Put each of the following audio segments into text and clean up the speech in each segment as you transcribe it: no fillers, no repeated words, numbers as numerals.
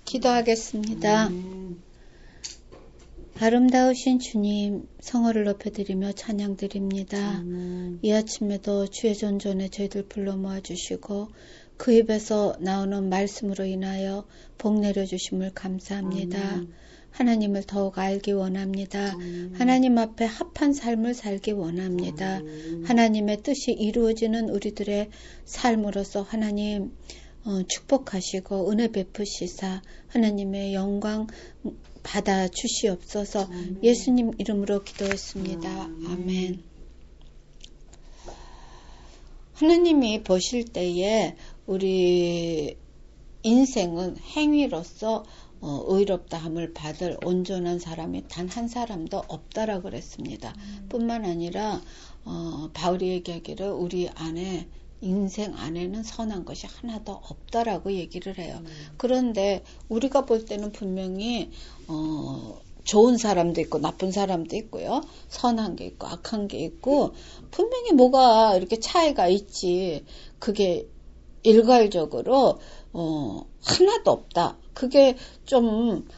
기도하겠습니다. 아름다우신 주님, 성호를 높여드리며 찬양드립니다. 이 아침에도 주의 존전에 저희들 불러 모아주시고 그 입에서 나오는 말씀으로 인하여 복 내려주심을 감사합니다. 하나님을 더욱 알기 원합니다. 하나님 앞에 합한 삶을 살기 원합니다. 하나님의 뜻이 이루어지는 우리들의 삶으로서 하나님 축복하시고 은혜 베푸시사 하나님의 영광 받아 주시옵소서. 예수님 이름으로 기도했습니다. 아멘. 하나님이 보실 때에 우리 인생은 행위로서 의롭다함을 받을 온전한 사람이 단 한 사람도 없다라고 그랬습니다. 뿐만 아니라 바울이 얘기하기를 우리 안에 인생 안에는 선한 것이 하나도 없다라고 얘기를 해요. 그런데 우리가 볼 때는 분명히 좋은 사람도 있고 나쁜 사람도 있고요. 선한 게 있고 악한 게 있고 분명히 뭐가 이렇게 차이가 있지. 그게 일괄적으로 하나도 없다. 그게 좀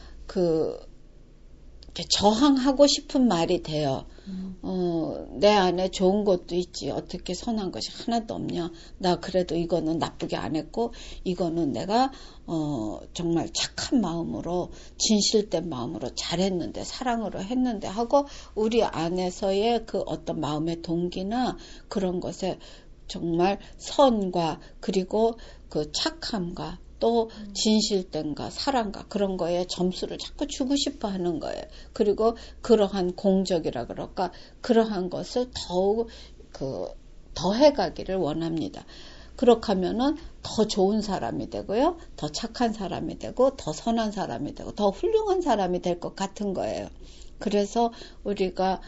이렇게 저항하고 싶은 말이 돼요. 내 안에 좋은 것도 있지. 어떻게 선한 것이 하나도 없냐. 나 그래도 이거는 나쁘게 안 했고 이거는 내가 정말 착한 마음으로 진실된 마음으로 잘했는데 사랑으로 했는데 하고 우리 안에서의 그 어떤 마음의 동기나 그런 것에 정말 선과 그리고 그 착함과 또 진실됨과 사랑과 그런 거에 점수를 자꾸 주고 싶어 하는 거예요. 그리고 그러한 공적이라 그럴까 그러한 것을 더욱 더해가기를 원합니다. 그렇게 하면은 더 좋은 사람이 되고요. 더 착한 사람이 되고 더 선한 사람이 되고 더 훌륭한 사람이 될 것 같은 거예요. 그래서 우리가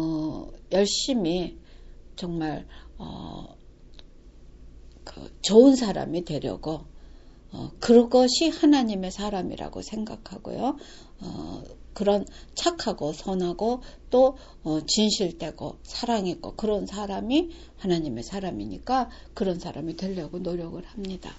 열심히 정말 좋은 사람이 되려고 그것이 하나님의 사람이라고 생각하고요. 그런 착하고 선하고 또 진실되고 사랑있고 그런 사람이 하나님의 사람이니까 그런 사람이 되려고 노력을 합니다.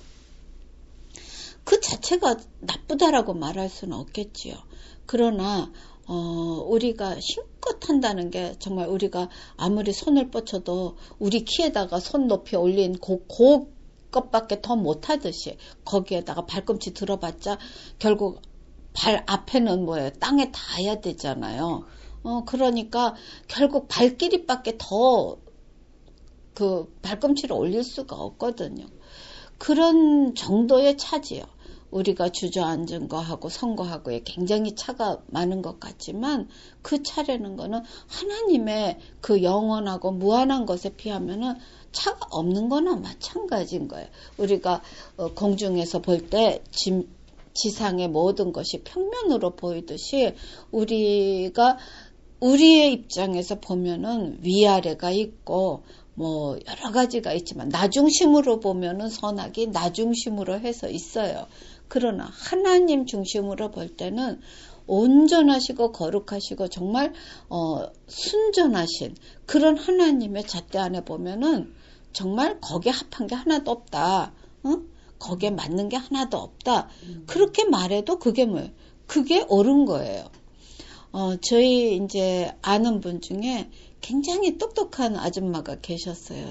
그 자체가 나쁘다라고 말할 수는 없겠지요. 그러나 우리가 힘껏 한다는 게 정말 우리가 아무리 손을 뻗쳐도 우리 키에다가 손 높이 올린 것밖에 더 못하듯이 거기에다가 발꿈치 들어봤자 결국 발 앞에는 뭐예요? 땅에 닿아야 되잖아요. 그러니까 결국 발길이밖에 더 그 발꿈치를 올릴 수가 없거든요. 그런 정도의 차지요. 우리가 주저앉은 거하고 선거하고에 굉장히 차가 많은 것 같지만 그 차라는 거는 하나님의 그 영원하고 무한한 것에 비하면은 차가 없는 거나 마찬가지인 거예요. 우리가 공중에서 볼 때 지상의 모든 것이 평면으로 보이듯이 우리가 우리의 입장에서 보면은 위아래가 있고 뭐 여러 가지가 있지만 나 중심으로 보면은 선악이 나 중심으로 해서 있어요. 그러나 하나님 중심으로 볼 때는 온전하시고 거룩하시고 정말 순전하신 그런 하나님의 잣대 안에 보면은 정말 거기에 합한 게 하나도 없다. 거기에 맞는 게 하나도 없다. 그렇게 말해도 그게 뭐예요? 그게 옳은 거예요. 저희 이제 아는 분 중에 굉장히 똑똑한 아줌마가 계셨어요.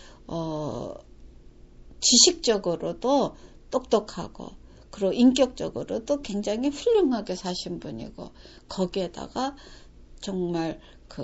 지식적으로도 똑똑하고 그리고 인격적으로도 굉장히 훌륭하게 사신 분이고 거기에다가 정말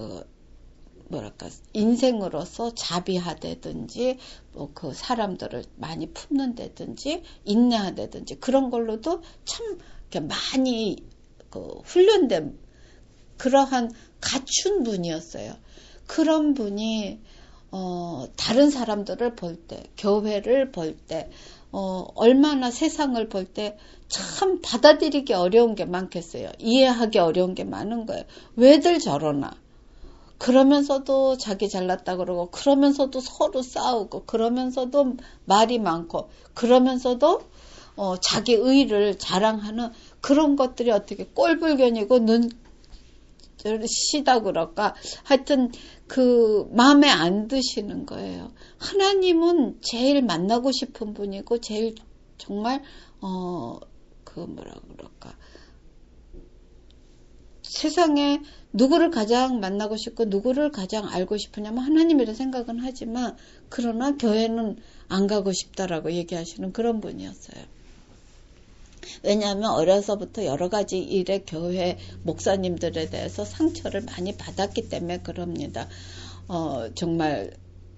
인생으로서 자비하다든지 뭐 그 사람들을 많이 품는다든지 인내하다든지 그런 걸로도 참 많이 훈련된 그러한 갖춘 분이었어요. 그런 분이 다른 사람들을 볼 때, 교회를 볼 때, 얼마나 세상을 볼 때 참 받아들이기 어려운 게 많겠어요. 이해하기 어려운 게 많은 거예요. 왜들 저러나? 그러면서도 자기 잘났다 그러고, 그러면서도 서로 싸우고, 그러면서도 말이 많고, 그러면서도 자기 의의를 자랑하는 그런 것들이 어떻게 꼴불견이고 눈시다 그럴까? 하여튼 그 마음에 안 드시는 거예요. 하나님은 제일 만나고 싶은 분이고 제일 정말 뭐라 그럴까. 세상에 누구를 가장 만나고 싶고 누구를 가장 알고 싶으냐면 하나님이라 생각은 하지만 그러나 교회는 안 가고 싶다라고 얘기하시는 그런 분이었어요. 왜냐하면 어려서부터 여러 가지 일에 교회 목사님들에 대해서 상처를 많이 받았기 때문에 그럽니다. 정말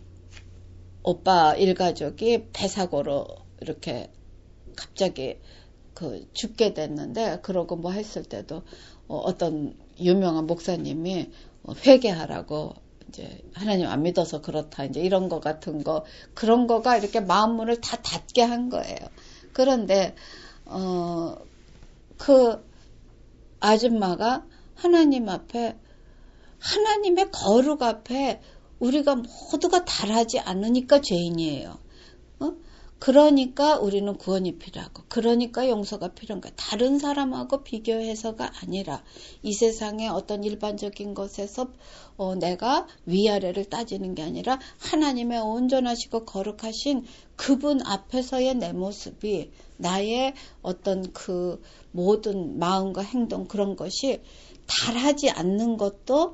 오빠 일가족이 배사고로 이렇게 갑자기 죽게 됐는데 그러고 뭐 했을 때도 어떤 유명한 목사님이 회개하라고 이제 하나님 안 믿어서 그렇다 이제 이런 거 같은 거 그런 거가 이렇게 마음 문을 다 닫게 한 거예요. 그런데 그 아줌마가 하나님 앞에 하나님의 거룩 앞에 우리가 모두가 달하지 않으니까 죄인이에요. 그러니까 우리는 구원이 필요하고 그러니까 용서가 필요한 거야. 다른 사람하고 비교해서가 아니라 이 세상의 어떤 일반적인 것에서 내가 위아래를 따지는 게 아니라 하나님의 온전하시고 거룩하신 그분 앞에서의 내 모습이 나의 어떤 그 모든 마음과 행동 그런 것이 달하지 않는 것도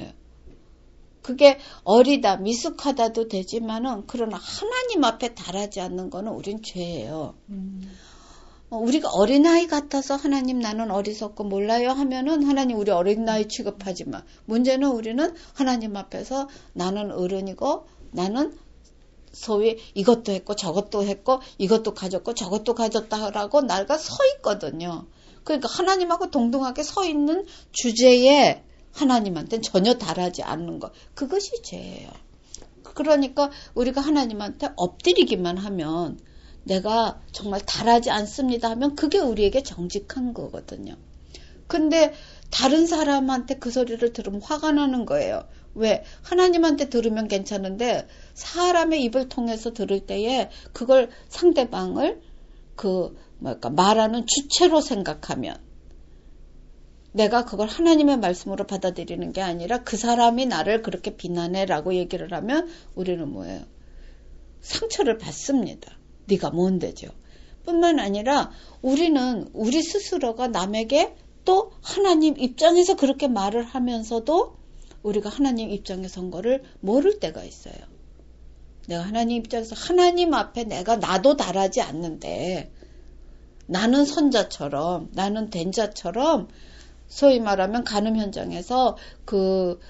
그게 어리다 미숙하다도 되지만은 그러나 하나님 앞에 달하지 않는 거는 우린 죄예요. 우리가 어린아이 같아서 하나님 나는 어리석고 몰라요 하면은 하나님 우리 어린아이 취급하지만 문제는 우리는 하나님 앞에서 나는 어른이고 나는 소위 이것도 했고 저것도 했고 이것도 가졌고 저것도 가졌다라고 나가 서 있거든요. 그러니까 하나님하고 동등하게 서 있는 주제에 하나님한테는 전혀 달하지 않는 것. 그것이 죄예요. 그러니까 우리가 하나님한테 엎드리기만 하면 내가 정말 달하지 않습니다 하면 그게 우리에게 정직한 거거든요. 근데 다른 사람한테 그 소리를 들으면 화가 나는 거예요. 왜? 하나님한테 들으면 괜찮은데 사람의 입을 통해서 들을 때에 그걸 상대방을 말하는 주체로 생각하면 내가 그걸 하나님의 말씀으로 받아들이는 게 아니라 그 사람이 나를 그렇게 비난해라고 얘기를 하면 우리는 뭐예요? 상처를 받습니다. 네가 뭔데죠? 뿐만 아니라 우리는 우리 스스로가 남에게 또 하나님 입장에서 그렇게 말을 하면서도 우리가 하나님 입장에 선 거를 모를 때가 있어요. 내가 하나님 입장에서 하나님 앞에 내가 나도 달하지 않는데 나는 선자처럼 나는 된자처럼 소위 말하면 간음 현장에서 그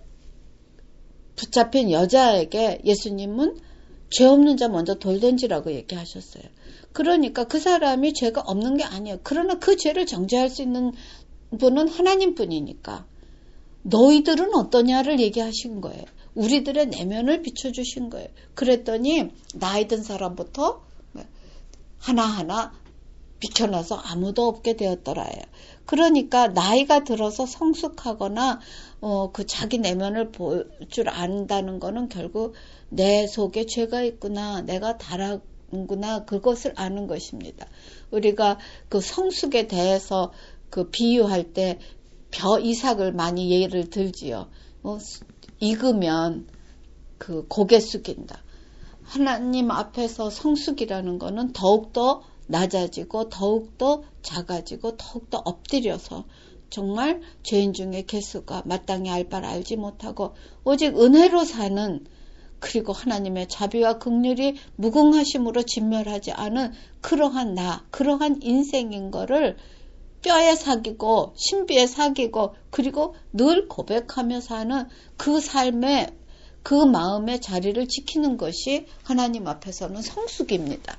붙잡힌 여자에게 예수님은 죄 없는 자 먼저 돌 던지라고 얘기하셨어요. 그러니까 그 사람이 죄가 없는 게 아니에요. 그러나 그 죄를 정죄할 수 있는 분은 하나님뿐이니까 너희들은 어떠냐를 얘기하신 거예요. 우리들의 내면을 비춰주신 거예요. 그랬더니 나이 든 사람부터 하나하나 비켜나서 아무도 없게 되었더라요. 그러니까 나이가 들어서 성숙하거나 그 자기 내면을 볼 줄 안다는 거는 결국 내 속에 죄가 있구나, 내가 달하구나 그것을 아는 것입니다. 우리가 그 성숙에 대해서 그 비유할 때 벼 이삭을 많이 예를 들지요. 익으면 그 고개 숙인다. 하나님 앞에서 성숙이라는 거는 더욱더 낮아지고 더욱더 작아지고 더욱더 엎드려서 정말 죄인 중에 개수가 마땅히 알 바를 알지 못하고 오직 은혜로 사는 그리고 하나님의 자비와 긍휼이 무궁하심으로 진멸하지 않은 그러한 인생인 거를 뼈에 사귀고 신비에 사귀고 그리고 늘 고백하며 사는 그 삶의 그 마음의 자리를 지키는 것이 하나님 앞에서는 성숙입니다.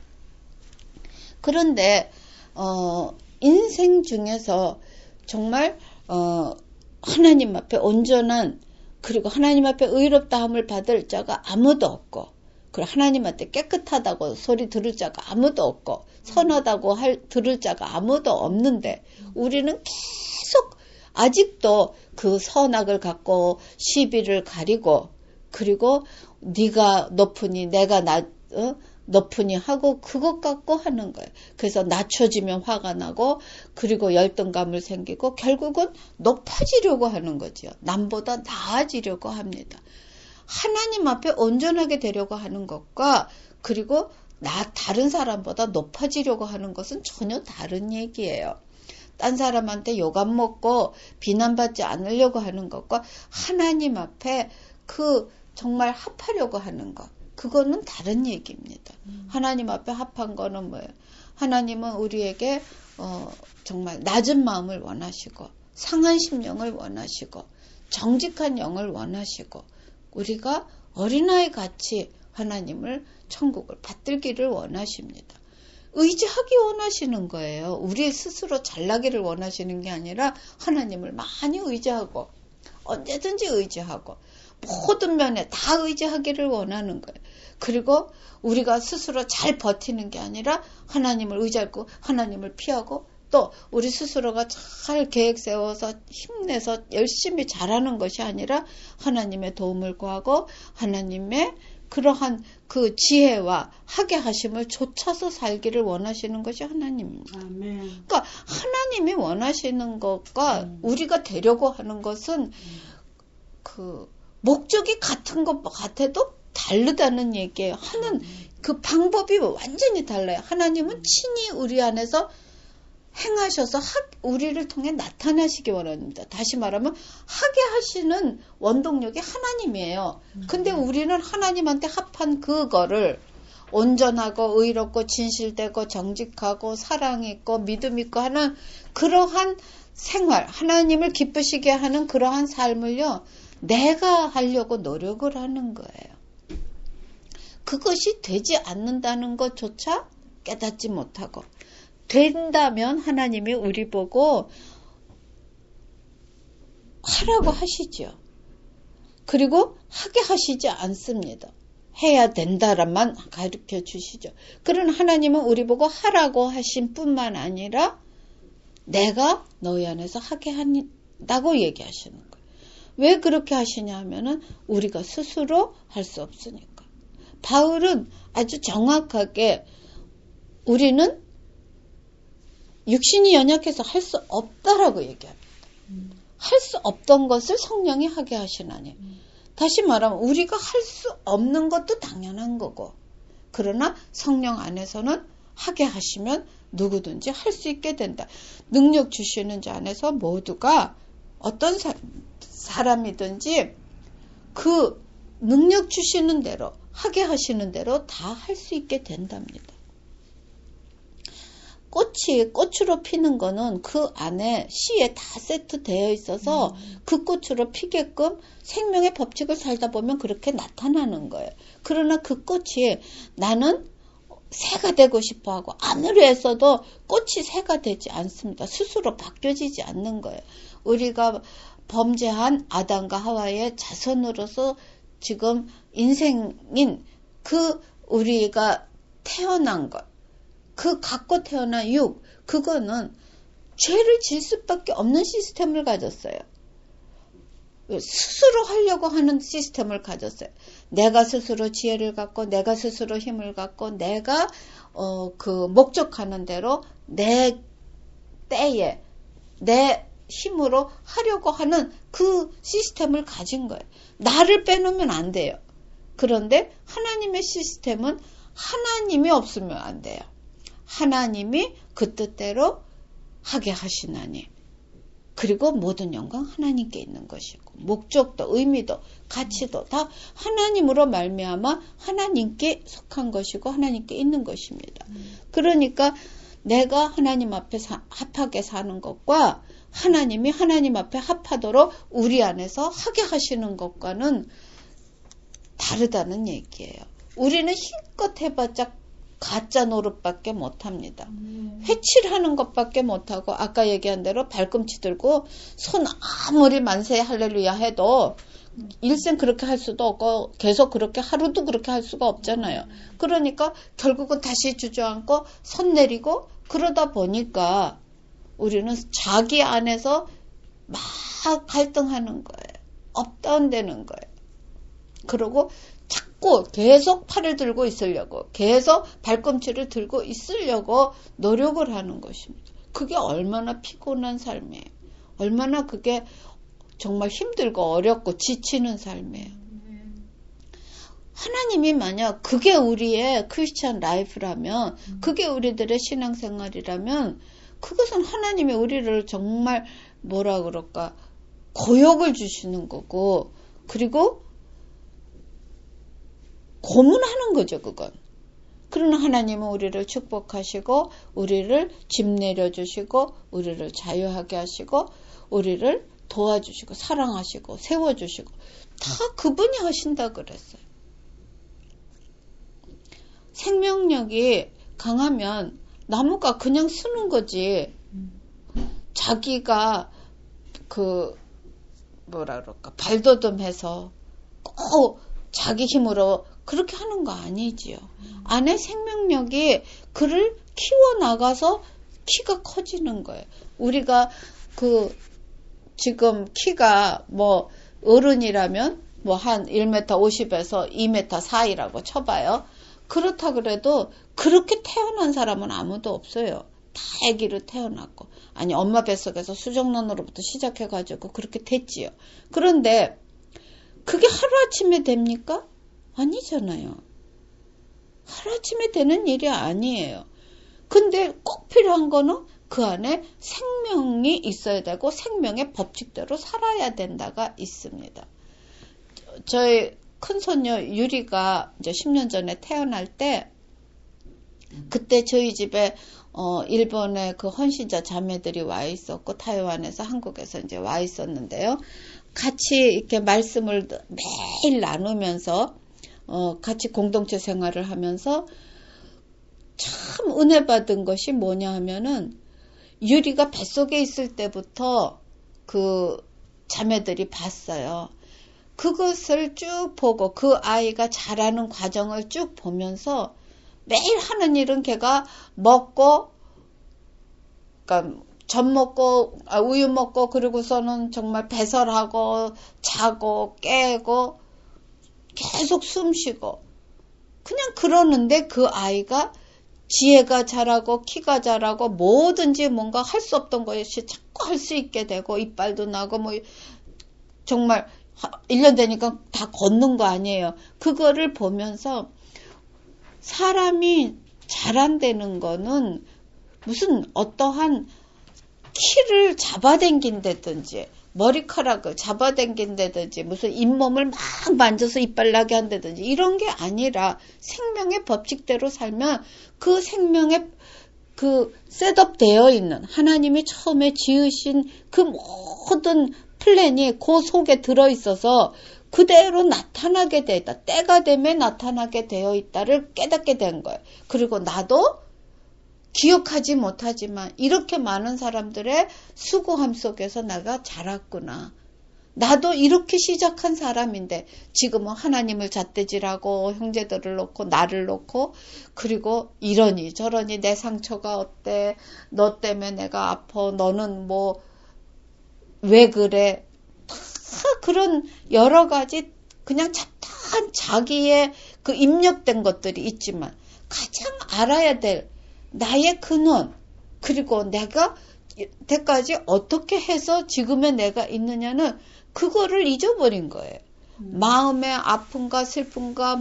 그런데 인생 중에서 정말 하나님 앞에 온전한 그리고 하나님 앞에 의롭다함을 받을 자가 아무도 없고 그리고 하나님한테 깨끗하다고 소리 들을 자가 아무도 없고 선하다고 들을 자가 아무도 없는데 우리는 계속 아직도 그 선악을 갖고 시비를 가리고 그리고 네가 높으니 내가 높으니 하고 그것 갖고 하는 거예요. 그래서 낮춰지면 화가 나고 그리고 열등감을 생기고 결국은 높아지려고 하는 거죠. 남보다 나아지려고 합니다. 하나님 앞에 온전하게 되려고 하는 것과 그리고 다른 사람보다 높아지려고 하는 것은 전혀 다른 얘기예요. 딴 사람한테 욕 안 먹고 비난받지 않으려고 하는 것과 하나님 앞에 정말 합하려고 하는 것, 그거는 다른 얘기입니다. 하나님 앞에 합한 거는 뭐예요? 하나님은 우리에게 정말 낮은 마음을 원하시고 상한 심령을 원하시고 정직한 영을 원하시고 우리가 어린아이 같이 하나님을 천국을 받들기를 원하십니다. 의지하기 원하시는 거예요. 우리 스스로 잘나기를 원하시는 게 아니라 하나님을 많이 의지하고 언제든지 의지하고 모든 면에 다 의지하기를 원하는 거예요. 그리고 우리가 스스로 잘 버티는 게 아니라 하나님을 의지하고 하나님을 피하고 또 우리 스스로가 잘 계획 세워서 힘내서 열심히 잘하는 것이 아니라 하나님의 도움을 구하고 하나님의 그러한 그 지혜와 하게 하심을 좇아서 살기를 원하시는 것이 하나님입니다. 아멘. 그러니까 하나님이 원하시는 것과 우리가 되려고 하는 것은 그 목적이 같은 것 같아도 다르다는 얘기예요. 하는 그 방법이 완전히 달라요. 하나님은 친히 우리 안에서 행하셔서 우리를 통해 나타나시기 원합니다. 다시 말하면 하게 하시는 원동력이 하나님이에요. 근데 우리는 하나님한테 합한 그거를 온전하고 의롭고 진실되고 정직하고 사랑 있고 믿음 있고 하는 그러한 생활, 하나님을 기쁘시게 하는 그러한 삶을요, 내가 하려고 노력을 하는 거예요. 그것이 되지 않는다는 것조차 깨닫지 못하고 된다면 하나님이 우리 보고 하라고 하시죠. 그리고 하게 하시지 않습니다. 해야 된다란만 가르쳐 주시죠. 그런 하나님은 우리 보고 하라고 하신 뿐만 아니라 내가 너희 안에서 하게 한다고 얘기하시는 거예요. 왜 그렇게 하시냐 하면은 우리가 스스로 할 수 없으니까. 바울은 아주 정확하게 우리는 육신이 연약해서 할 수 없다라고 얘기합니다. 할 수 없던 것을 성령이 하게 하시나니. 다시 말하면 우리가 할 수 없는 것도 당연한 거고, 그러나 성령 안에서는 하게 하시면 누구든지 할 수 있게 된다. 능력 주시는 자 안에서 모두가 어떤 사람이든지 그 능력 주시는 대로 하게 하시는 대로 다 할 수 있게 된답니다. 꽃이 꽃으로 피는 거는 그 안에 씨에 다 세트되어 있어서 그 꽃으로 피게끔 생명의 법칙을 살다 보면 그렇게 나타나는 거예요. 그러나 그 꽃이 나는 새가 되고 싶어 하고 아무리 애써도 꽃이 새가 되지 않습니다. 스스로 바뀌어지지 않는 거예요. 우리가 범죄한 아담과 하와의 자손으로서 지금 인생인 그 우리가 태어난 것, 그 갖고 태어난 육, 그거는 죄를 질 수밖에 없는 시스템을 가졌어요. 스스로 하려고 하는 시스템을 가졌어요. 내가 스스로 지혜를 갖고 내가 스스로 힘을 갖고 내가 그 목적하는 대로 내 때에 내 힘으로 하려고 하는 그 시스템을 가진 거예요. 나를 빼놓으면 안 돼요. 그런데 하나님의 시스템은 하나님이 없으면 안 돼요. 하나님이 그 뜻대로 하게 하시나니. 그리고 모든 영광 하나님께 있는 것이고 목적도 의미도 가치도 다 하나님으로 말미암아 하나님께 속한 것이고 하나님께 있는 것입니다. 그러니까 내가 하나님 앞에 합하게 사는 것과 하나님이 하나님 앞에 합하도록 우리 안에서 하게 하시는 것과는 다르다는 얘기예요. 우리는 힘껏 해봤자 가짜 노릇밖에 못합니다. 회칠하는 것밖에 못하고 아까 얘기한 대로 발꿈치 들고 손 아무리 만세 할렐루야 해도 일생 그렇게 할 수도 없고 계속 그렇게 하루도 그렇게 할 수가 없잖아요. 그러니까 결국은 다시 주저앉고 손 내리고 그러다 보니까 우리는 자기 안에서 막 갈등하는 거예요. 업다운되는 거예요. 그리고 자꾸 계속 팔을 들고 있으려고 계속 발꿈치를 들고 있으려고 노력을 하는 것입니다. 그게 얼마나 피곤한 삶이에요. 얼마나 그게 정말 힘들고 어렵고 지치는 삶이에요. 하나님이 만약 그게 우리의 크리스찬 라이프라면, 그게 우리들의 신앙생활이라면, 그것은 하나님이 우리를 정말 뭐라 그럴까, 고역을 주시는 거고, 그리고 고문하는 거죠, 그건. 그러나 하나님은 우리를 축복하시고, 우리를 집 내려주시고, 우리를 자유하게 하시고, 우리를 도와주시고, 사랑하시고, 세워주시고, 다 그분이 하신다 그랬어요. 생명력이 강하면 나무가 그냥 쓰는 거지. 자기가 뭐라 그럴까, 발돋움해서 꼭 자기 힘으로 그렇게 하는 거 아니지요. 안에 생명력이 그를 키워나가서 키가 커지는 거예요. 우리가 지금 키가 어른이라면 한 1m 50에서 2m 사이라고 쳐봐요. 그렇다 그래도 그렇게 태어난 사람은 아무도 없어요. 다 아기로 태어났고, 아니 엄마 뱃속에서 수정란으로부터 시작해가지고 그렇게 됐지요. 그런데 그게 하루아침에 됩니까? 아니잖아요. 하루아침에 되는 일이 아니에요. 근데 꼭 필요한 거는 그 안에 생명이 있어야 되고 생명의 법칙대로 살아야 된다가 있습니다. 저희 큰손녀 유리가 이제 10년 전에 태어날 때, 그때 저희 집에 일본의 그 헌신자 자매들이 와 있었고, 타이완에서 한국에서 이제 와 있었는데요. 같이 이렇게 말씀을 매일 나누면서 같이 공동체 생활을 하면서 참 은혜 받은 것이 뭐냐 하면은, 유리가 뱃속에 있을 때부터 그 자매들이 봤어요. 그것을 쭉 보고 그 아이가 자라는 과정을 쭉 보면서 매일 하는 일은 걔가 먹고, 그러니까 젖 먹고 우유 먹고, 그리고서는 정말 배설하고 자고 깨고 계속 숨 쉬고 그냥 그러는데, 그 아이가 지혜가 자라고 키가 자라고 뭐든지 뭔가 할 수 없던 것이 자꾸 할 수 있게 되고, 이빨도 나고 정말 1년 되니까 다 걷는 거 아니에요. 그거를 보면서 사람이 자란다는 거는 무슨 어떠한 키를 잡아당긴다든지, 머리카락을 잡아당긴다든지, 무슨 잇몸을 막 만져서 이빨 나게 한다든지 이런 게 아니라, 생명의 법칙대로 살면 그 생명의 셋업 되어 있는 하나님이 처음에 지으신 그 모든 플랜이 그 속에 들어있어서 그대로 나타나게 되어 있다. 때가 되면 나타나게 되어 있다를 깨닫게 된 거예요. 그리고 나도 기억하지 못하지만 이렇게 많은 사람들의 수고함 속에서 내가 자랐구나. 나도 이렇게 시작한 사람인데 지금은 하나님을 잣대질하고 형제들을 놓고 나를 놓고, 그리고 이러니 저러니 내 상처가 어때, 너 때문에 내가 아파, 너는 왜 그래, 다 그런 여러 가지 그냥 잡다한 자기의 그 입력된 것들이 있지만, 가장 알아야 될 나의 근원, 그리고 내가 이때까지 어떻게 해서 지금의 내가 있느냐는 그거를 잊어버린 거예요. 마음의 아픔과 슬픔과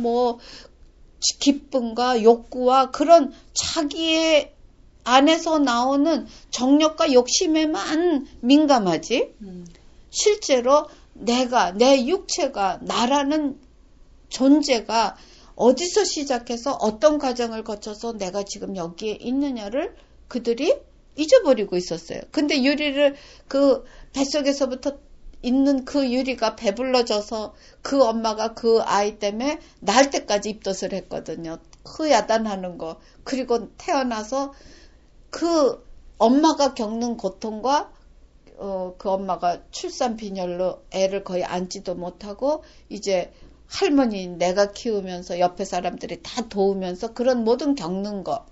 기쁨과 욕구와 그런 자기의 안에서 나오는 정욕과 욕심에만 민감하지, 실제로 내 육체가, 나라는 존재가 어디서 시작해서 어떤 과정을 거쳐서 내가 지금 여기에 있느냐를 그들이 잊어버리고 있었어요. 근데 유리를 그 뱃속에서부터 있는 그 유리가 배불러져서 그 엄마가 그 아이 때문에 날 때까지 입덧을 했거든요. 그 야단하는 거. 그리고 태어나서 그 엄마가 겪는 고통과 그 엄마가 출산 빈혈로 애를 거의 안지도 못하고, 이제 할머니 내가 키우면서 옆에 사람들이 다 도우면서 그런 모든 겪는 거.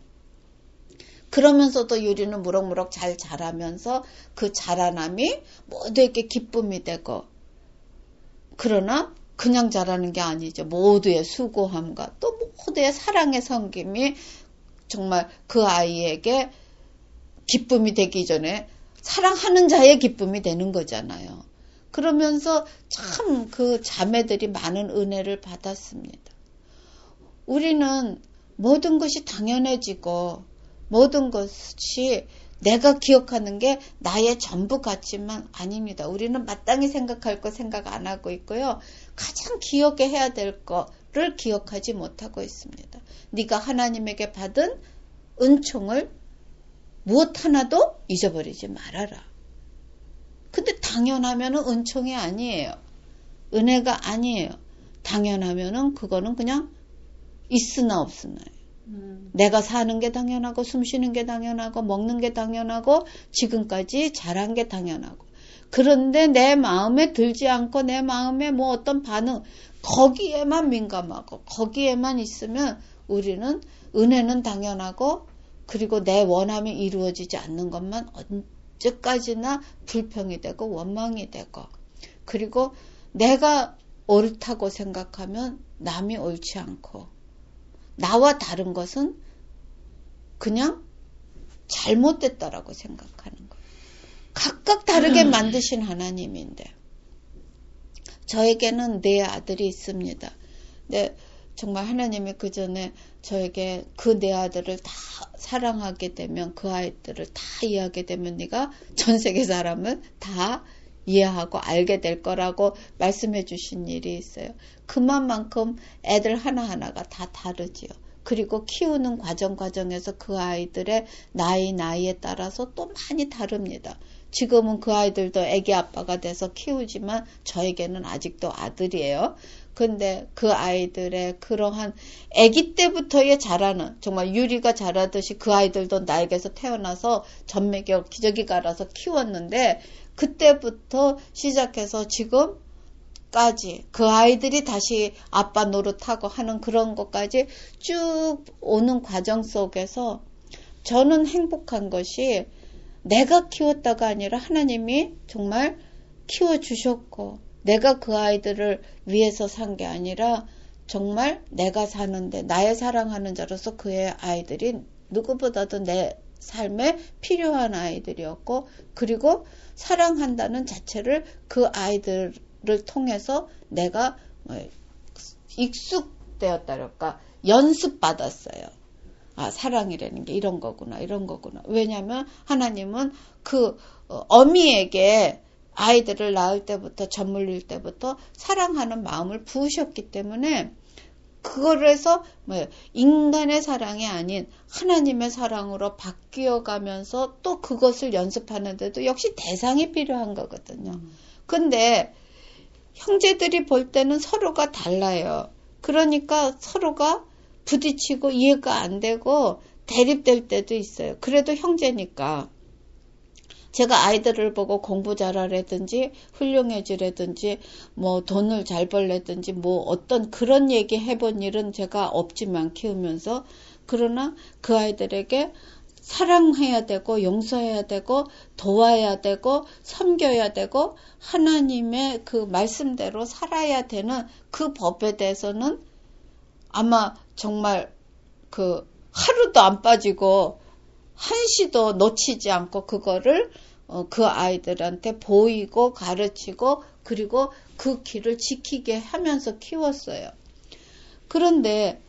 그러면서도 유리는 무럭무럭 잘 자라면서 그 자라남이 모두에게 기쁨이 되고, 그러나 그냥 자라는 게 아니죠. 모두의 수고함과 또 모두의 사랑의 섬김이 정말 그 아이에게 기쁨이 되기 전에 사랑하는 자의 기쁨이 되는 거잖아요. 그러면서 참 그 자매들이 많은 은혜를 받았습니다. 우리는 모든 것이 당연해지고 모든 것이 내가 기억하는 게 나의 전부 같지만 아닙니다. 우리는 마땅히 생각할 거 생각 안 하고 있고요. 가장 기억해야 될 거를 기억하지 못하고 있습니다. 네가 하나님에게 받은 은총을 무엇 하나도 잊어버리지 말아라. 근데 당연하면은 은총이 아니에요. 은혜가 아니에요. 당연하면은 그거는 그냥 있으나 없으나예요. 내가 사는 게 당연하고 숨 쉬는 게 당연하고 먹는 게 당연하고 지금까지 자란 게 당연하고 그런데 내 마음에 들지 않고 내 마음에 뭐 어떤 반응 거기에만 민감하고 거기에만 있으면 우리는 은혜는 당연하고 그리고 내 원함이 이루어지지 않는 것만 언제까지나 불평이 되고 원망이 되고 그리고 내가 옳다고 생각하면 남이 옳지 않고 나와 다른 것은 그냥 잘못됐다라고 생각하는 거예요. 각각 다르게 만드신 하나님인데 저에게는 네 아들이 있습니다. 네, 정말 하나님이 그 전에 저에게 그 네 아들을 다 사랑하게 되면 그 아이들을 다 이해하게 되면 네가 전 세계 사람을 다 이해하고 알게 될 거라고 말씀해 주신 일이 있어요. 그만큼 애들 하나하나가 다 다르지요. 그리고 키우는 과정에서 그 아이들의 나이에 따라서 또 많이 다릅니다. 지금은 그 아이들도 애기 아빠가 돼서 키우지만 저에게는 아직도 아들이에요. 근데 그 아이들의 그러한 애기 때부터의 자라는 정말 유리가 자라듯이 그 아이들도 나에게서 태어나서 전매겨 기저귀 갈아서 키웠는데 그때부터 시작해서 지금까지 그 아이들이 다시 아빠 노릇하고 하는 그런 것까지 쭉 오는 과정 속에서 저는 행복한 것이 내가 키웠다가 아니라 하나님이 정말 키워주셨고 내가 그 아이들을 위해서 산 게 아니라 정말 내가 사는데 나의 사랑하는 자로서 그의 아이들이 누구보다도 내 삶에 필요한 아이들이었고 그리고 사랑한다는 자체를 그 아이들을 통해서 내가 익숙되었다랄까 연습받았어요. 아, 사랑이라는 게 이런 거구나. 왜냐하면 하나님은 그 어미에게 아이들을 낳을 때부터 젖물릴 때부터 사랑하는 마음을 부으셨기 때문에 그거를 해서 인간의 사랑이 아닌 하나님의 사랑으로 바뀌어가면서 또 그것을 연습하는데도 역시 대상이 필요한 거거든요. 근데 형제들이 볼 때는 서로가 달라요. 그러니까 서로가 부딪히고 이해가 안 되고 대립될 때도 있어요. 그래도 형제니까. 제가 아이들을 보고 공부 잘하라든지 훌륭해지라든지 뭐 돈을 잘 벌라든지 뭐 어떤 그런 얘기 해본 일은 제가 없지만 키우면서 그러나 그 아이들에게 사랑해야 되고 용서해야 되고 도와야 되고 섬겨야 되고 하나님의 그 말씀대로 살아야 되는 그 법에 대해서는 아마 정말 그 하루도 안 빠지고 한시도 놓치지 않고 그거를 그 아이들한테 보이고 가르치고 그리고 그 길을 지키게 하면서 키웠어요. 그런데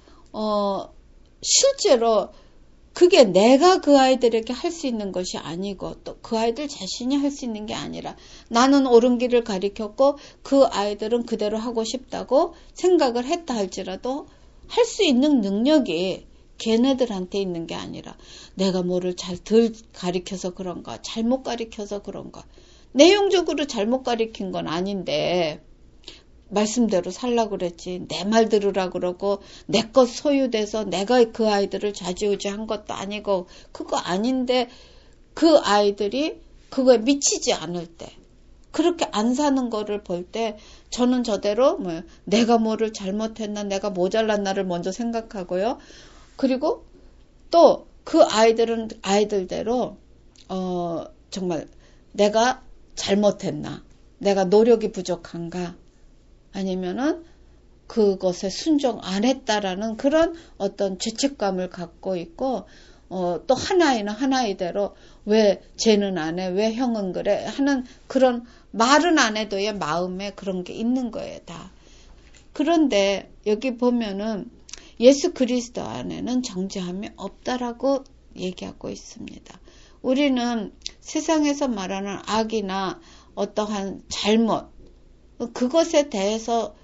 실제로 그게 내가 그 아이들에게 할 수 있는 것이 아니고 또 그 아이들 자신이 할 수 있는 게 아니라 나는 옳은 길을 가르쳤고 그 아이들은 그대로 하고 싶다고 생각을 했다 할지라도 할 수 있는 능력이 걔네들한테 있는 게 아니라 내가 뭐를 덜 가르쳐서 그런가 잘못 가르쳐서 그런가 내용적으로 잘못 가르친 건 아닌데 말씀대로 살라고 그랬지 내 말 들으라 그러고 내 것 소유돼서 내가 그 아이들을 좌지우지한 것도 아니고 그거 아닌데 그 아이들이 그거에 미치지 않을 때 그렇게 안 사는 거를 볼 때 저는 저대로 내가 뭐를 잘못했나 내가 모자랐나를 먼저 생각하고요. 그리고 또 그 아이들은 아이들대로 정말 내가 잘못했나 내가 노력이 부족한가 아니면은 그것에 순종 안 했다라는 그런 어떤 죄책감을 갖고 있고 또 하나이는 하나이대로 왜 쟤는 안 해 왜 형은 그래 하는 그런 말은 안 해도 얘 마음에 그런 게 있는 거예요 다. 그런데 여기 보면은 예수 그리스도 안에는 정죄함이 없다라고 얘기하고 있습니다. 우리는 세상에서 말하는 악이나 어떠한 잘못, 그것에 대해서는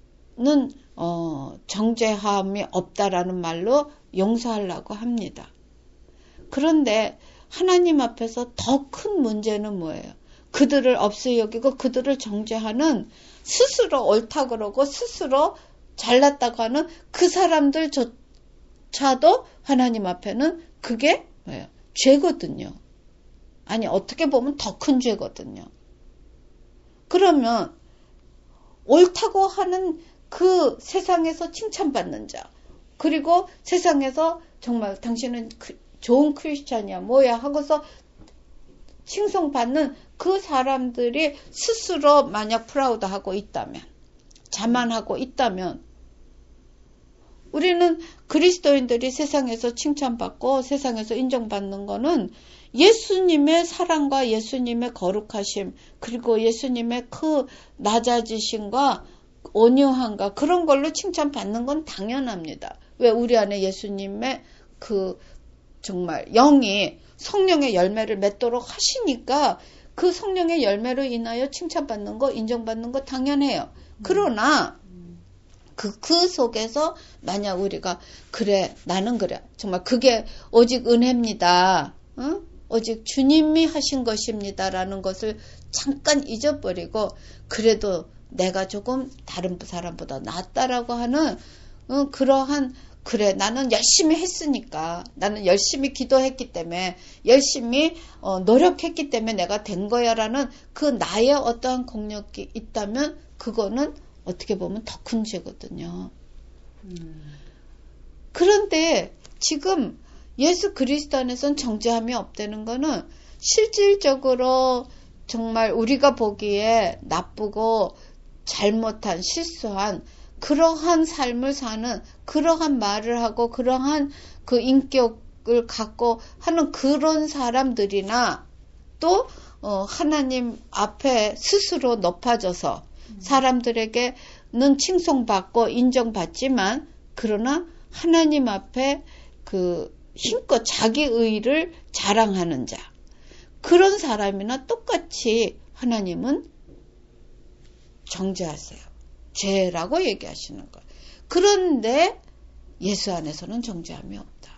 정죄함이 없다라는 말로 용서하려고 합니다. 그런데 하나님 앞에서 더 큰 문제는 뭐예요? 그들을 없이 여기고 그들을 정죄하는, 스스로 옳다 그러고 스스로 잘났다고 하는 그 사람들조차도 하나님 앞에는 그게 뭐예요? 죄거든요. 아니, 어떻게 보면 더 큰 죄거든요. 그러면 옳다고 하는 그 세상에서 칭찬받는 자, 그리고 세상에서 정말 당신은 좋은 크리스찬이야 뭐야 하고서 칭송받는 그 사람들이 스스로 만약 프라우드하고 있다면, 자만하고 있다면, 우리는 그리스도인들이 세상에서 칭찬받고 세상에서 인정받는 거는 예수님의 사랑과 예수님의 거룩하심, 그리고 예수님의 그 낮아지심과 온유함과 그런 걸로 칭찬받는 건 당연합니다. 왜? 우리 안에 예수님의 그 정말 영이 성령의 열매를 맺도록 하시니까 그 성령의 열매로 인하여 칭찬받는 거, 인정받는 거 당연해요. 그러나 그 속에서 만약 우리가 그래, 나는 그래, 정말 그게 오직 은혜입니다. 오직 주님이 하신 것입니다라는 것을 잠깐 잊어버리고 그래도 내가 조금 다른 사람보다 낫다라고 하는 그러한, 그래, 나는 열심히 했으니까, 나는 열심히 기도했기 때문에, 열심히 노력했기 때문에 내가 된 거야 라는 그 나의 어떠한 공력이 있다면 그거는 어떻게 보면 더 큰 죄거든요. 그런데 지금 예수 그리스도 안에서는 정죄함이 없다는 거는 실질적으로 정말 우리가 보기에 나쁘고 잘못한, 실수한 그러한 삶을 사는, 그러한 말을 하고 그러한 그 인격을 갖고 하는 그런 사람들이나 또 하나님 앞에 스스로 높아져서 사람들에게는 칭송받고 인정받지만 그러나 하나님 앞에 그 힘껏 자기 의를 자랑하는 자, 그런 사람이나 똑같이 하나님은 정죄하세요. 죄라고 얘기하시는 거예요. 그런데 예수 안에서는 정죄함이 없다.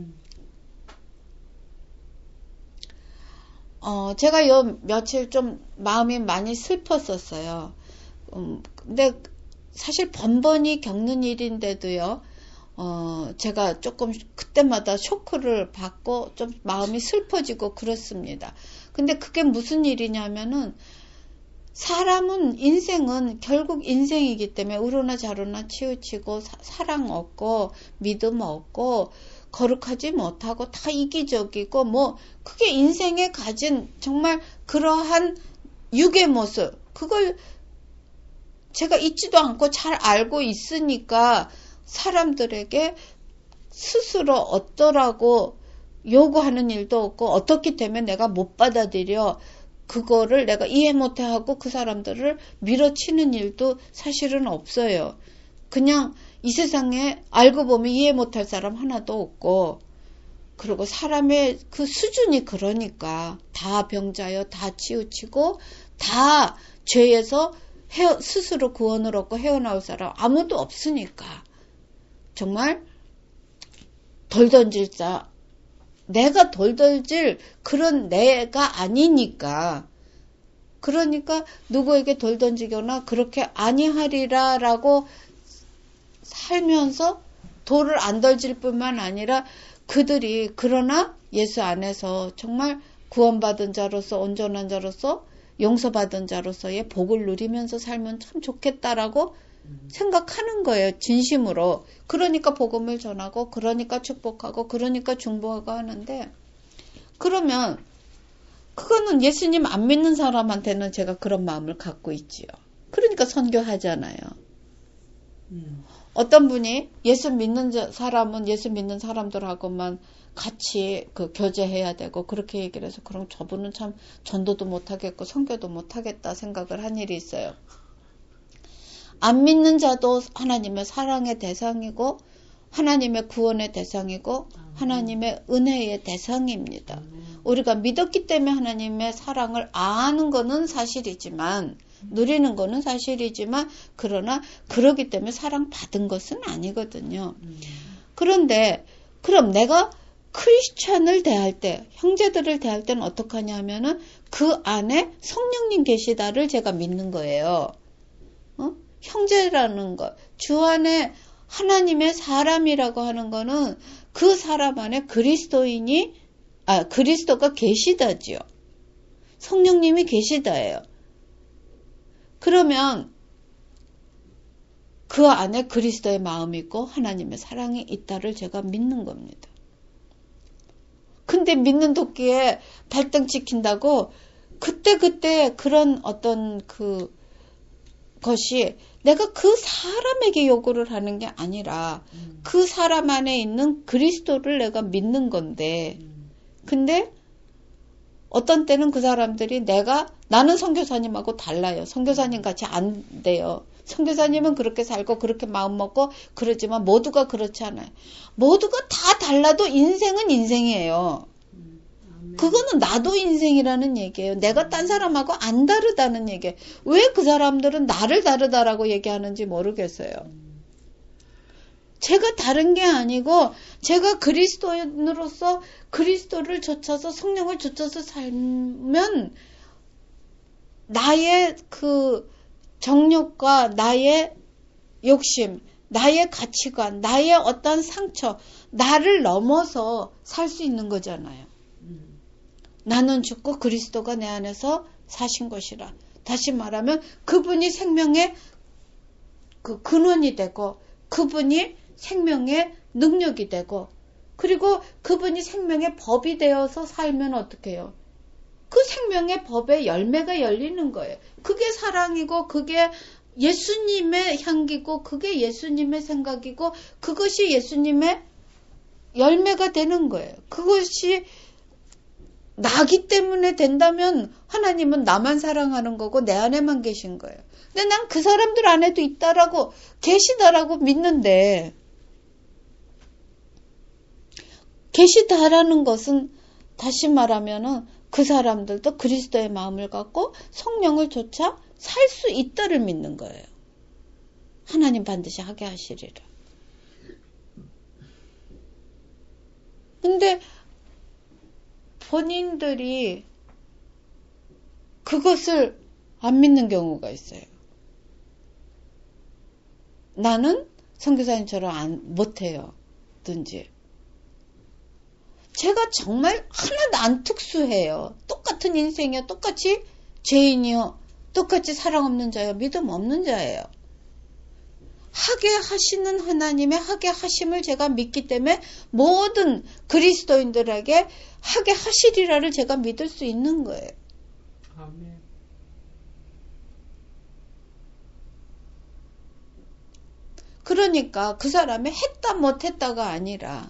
제가 요 며칠 좀 마음이 많이 슬펐었어요. 근데 사실 번번이 겪는 일인데도요, 제가 조금 그때마다 쇼크를 받고 좀 마음이 슬퍼지고 그렇습니다. 근데 그게 무슨 일이냐면은, 사람은, 인생은 결국 인생이기 때문에 우로나 자로나 치우치고 사랑 없고 믿음 없고 거룩하지 못하고 다 이기적이고 뭐 그게 인생에 가진 정말 그러한 육의 모습, 그걸 제가 잊지도 않고 잘 알고 있으니까 사람들에게 스스로 어떠라고 요구하는 일도 없고 어떻기 때문에 내가 못 받아들여 그거를 내가 이해 못해하고 그 사람들을 밀어치는 일도 사실은 없어요. 그냥 이 세상에 알고 보면 이해 못할 사람 하나도 없고, 그리고 사람의 그 수준이 그러니까 다 병자여 다 치우치고 다 죄에서 스스로 구원을 얻고 헤어나올 사람 아무도 없으니까 정말 돌 던질 자, 내가 돌 던질 그런 내가 아니니까, 그러니까 누구에게 돌 던지거나 그렇게 아니하리라 라고 살면서 돌을 안 던질 뿐만 아니라 그들이 그러나 예수 안에서 정말 구원받은 자로서, 온전한 자로서, 용서받은 자로서의 복을 누리면서 살면 참 좋겠다라고 생각하는 거예요. 진심으로. 그러니까 복음을 전하고, 그러니까 축복하고, 그러니까 중보하고 하는데, 그러면 그거는 예수님 안 믿는 사람한테는 제가 그런 마음을 갖고 있지요. 그러니까 선교하잖아요. 어떤 분이 예수 믿는 사람은 예수 믿는 사람들하고만 같이 그 교제해야 되고 그렇게 얘기를 해서, 그럼 저분은 참 전도도 못하겠고 선교도 못하겠다 생각을 한 일이 있어요. 안 믿는 자도 하나님의 사랑의 대상이고 하나님의 구원의 대상이고 하나님의 은혜의 대상입니다. 우리가 믿었기 때문에 하나님의 사랑을 아는 거는 사실이지만, 누리는 거는 사실이지만, 그러나 그러기 때문에 사랑받은 것은 아니거든요. 그런데 그럼 내가 크리스찬을 대할 때, 형제들을 대할 때는 어떻게 하냐면은 그 안에 성령님 계시다를 제가 믿는 거예요. 형제라는 것, 주 안에 하나님의 사람이라고 하는 거는 그 사람 안에 그리스도가 계시다지요. 성령님이 계시다예요. 그러면 그 안에 그리스도의 마음이 있고 하나님의 사랑이 있다를 제가 믿는 겁니다. 근데 믿는 도끼에 발등 찍힌다고 그때 그런 어떤 것이 내가 그 사람에게 요구를 하는 게 아니라 그 사람 안에 있는 그리스도를 내가 믿는 건데, 근데 어떤 때는 그 사람들이 나는 선교사님하고 달라요. 선교사님 같이 안 돼요. 선교사님은 그렇게 살고 그렇게 마음 먹고 그러지만 모두가 그렇지 않아요. 모두가 다 달라도 인생은 인생이에요. 그거는 나도 인생이라는 얘기예요. 내가 딴 사람하고 안 다르다는 얘기예요. 왜 그 사람들은 나를 다르다라고 얘기하는지 모르겠어요. 제가 다른 게 아니고 제가 그리스도인으로서 그리스도를 좇아서 성령을 좇아서 살면 나의 그 정욕과 나의 욕심, 나의 가치관, 나의 어떤 상처, 나를 넘어서 살 수 있는 거잖아요. 나는 죽고 그리스도가 내 안에서 사신 것이라. 다시 말하면 그분이 생명의 그 근원이 되고 그분이 생명의 능력이 되고 그리고 그분이 생명의 법이 되어서 살면 어떻게 해요? 그 생명의 법의 열매가 열리는 거예요. 그게 사랑이고 그게 예수님의 향기고 그게 예수님의 생각이고 그것이 예수님의 열매가 되는 거예요. 그것이 나기 때문에 된다면 하나님은 나만 사랑하는 거고 내 안에만 계신 거예요. 근데 난 그 사람들 안에도 있다라고 계시다라고 믿는데, 계시다라는 것은 다시 말하면은 그 사람들도 그리스도의 마음을 갖고 성령을 좇아 살 수 있다를 믿는 거예요. 하나님 반드시 하게 하시리라. 근데 본인들이 그것을 안 믿는 경우가 있어요. 나는 선교사님처럼 못해요. 든지. 제가 정말 하나도 안 특수해요. 똑같은 인생이요. 똑같이 죄인이요. 똑같이 사랑 없는 자요. 믿음 없는 자예요. 하게 하시는 하나님의 하게 하심을 제가 믿기 때문에 모든 그리스도인들에게 하게 하시리라를 제가 믿을 수 있는 거예요. 아멘. 그러니까 그 사람이 했다 못했다가 아니라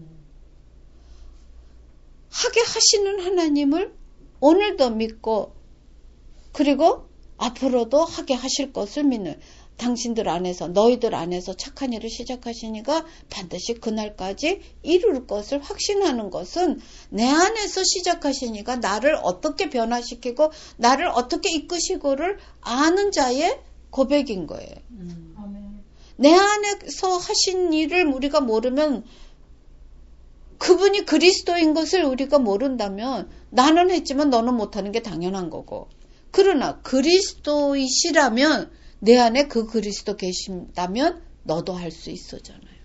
하게 하시는 하나님을 오늘도 믿고 그리고 앞으로도 하게 하실 것을 믿는, 당신들 안에서 너희들 안에서 착한 일을 시작하시니까 반드시 그날까지 이룰 것을 확신하는 것은 내 안에서 시작하시니까 나를 어떻게 변화시키고 나를 어떻게 이끄시고를 아는 자의 고백인 거예요. 내 안에서 하신 일을 우리가 모르면, 그분이 그리스도인 것을 우리가 모른다면 나는 했지만 너는 못하는 게 당연한 거고, 그러나 그리스도이시라면 내 안에 그 그리스도 계신다면 너도 할 수 있어잖아요.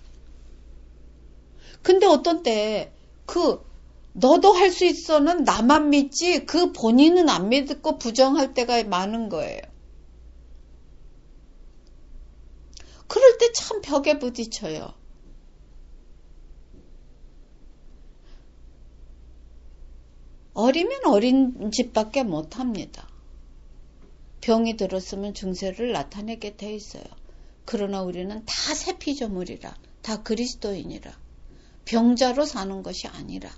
근데 어떤 때 너도 할 수 있어는 나만 믿지 그 본인은 안 믿고 부정할 때가 많은 거예요. 그럴 때 참 벽에 부딪혀요. 어리면 어린 집밖에 못합니다. 병이 들었으면 증세를 나타내게 돼 있어요. 그러나 우리는 다 새 피조물이라, 다 그리스도인이라, 병자로 사는 것이 아니라,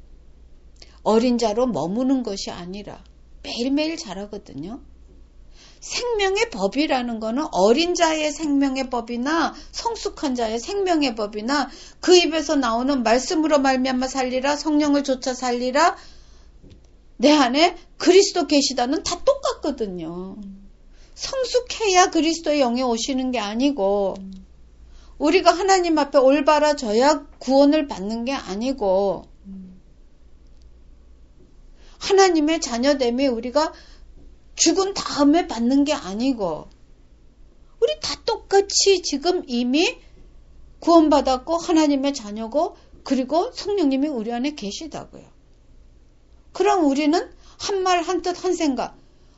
어린 자로 머무는 것이 아니라 매일매일 자라거든요. 생명의 법이라는 거는 어린 자의 생명의 법이나 성숙한 자의 생명의 법이나 그 입에서 나오는 말씀으로 말미암아 살리라, 성령을 쫓아 살리라, 내 안에 그리스도 계시다는 다 똑같거든요. 성숙해야 그리스도의 영이 오시는 게 아니고 우리가 하나님 앞에 올바라져야 구원을 받는 게 아니고 하나님의 자녀됨이 우리가 죽은 다음에 받는 게 아니고 우리 다 똑같이 지금 이미 구원받았고 하나님의 자녀고 그리고 성령님이 우리 안에 계시다고요. 그럼 우리는 한 말 한 뜻 한 생각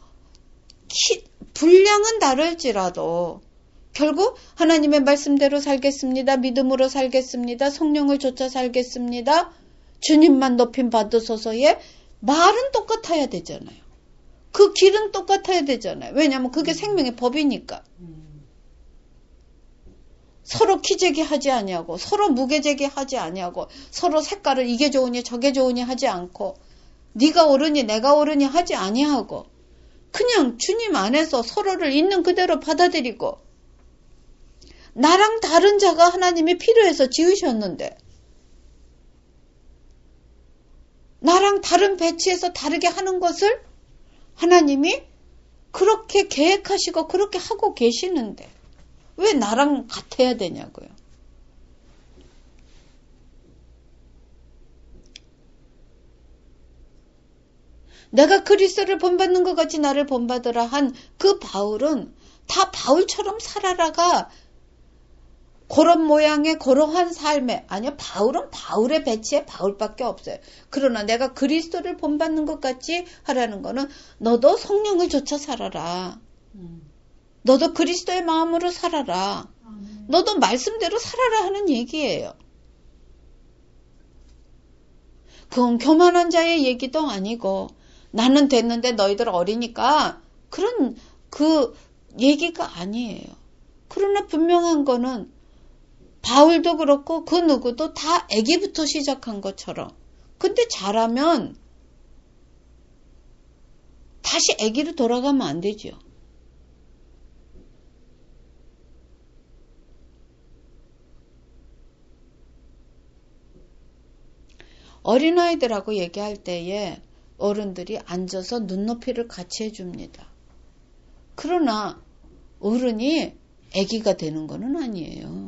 분량은 다를지라도 결국 하나님의 말씀대로 살겠습니다. 믿음으로 살겠습니다. 성령을 쫓아 살겠습니다. 주님만 높임 받으소서의 말은 똑같아야 되잖아요. 그 길은 똑같아야 되잖아요. 왜냐하면 그게 생명의 법이니까. 서로 키재기 하지 아니하고 서로 무게재기 하지 아니하고 서로 색깔을 이게 좋으니 저게 좋으니 하지 않고 네가 옳으니 내가 옳으니 하지 아니하고 그냥 주님 안에서 서로를 있는 그대로 받아들이고 나랑 다른 자가 하나님이 필요해서 지으셨는데 나랑 다른 배치에서 다르게 하는 것을 하나님이 그렇게 계획하시고 그렇게 하고 계시는데 왜 나랑 같아야 되냐고요. 내가 그리스도를 본받는 것 같이 나를 본받으라 한 그 바울은 다 바울처럼 살아라가 그런 모양의 그러한 삶에 아니요 바울은 바울의 배치에 바울밖에 없어요. 그러나 내가 그리스도를 본받는 것 같이 하라는 거는 너도 성령을 쫓아 살아라. 너도 그리스도의 마음으로 살아라. 너도 말씀대로 살아라 하는 얘기예요. 그건 교만한 자의 얘기도 아니고 나는 됐는데 너희들 어리니까 그런 그 얘기가 아니에요. 그러나 분명한 거는 바울도 그렇고 그 누구도 다 아기부터 시작한 것처럼 근데 잘하면 다시 아기로 돌아가면 안 되죠. 어린아이들하고 얘기할 때에 어른들이 앉아서 눈높이를 같이 해줍니다. 그러나 어른이 아기가 되는 거는 아니에요.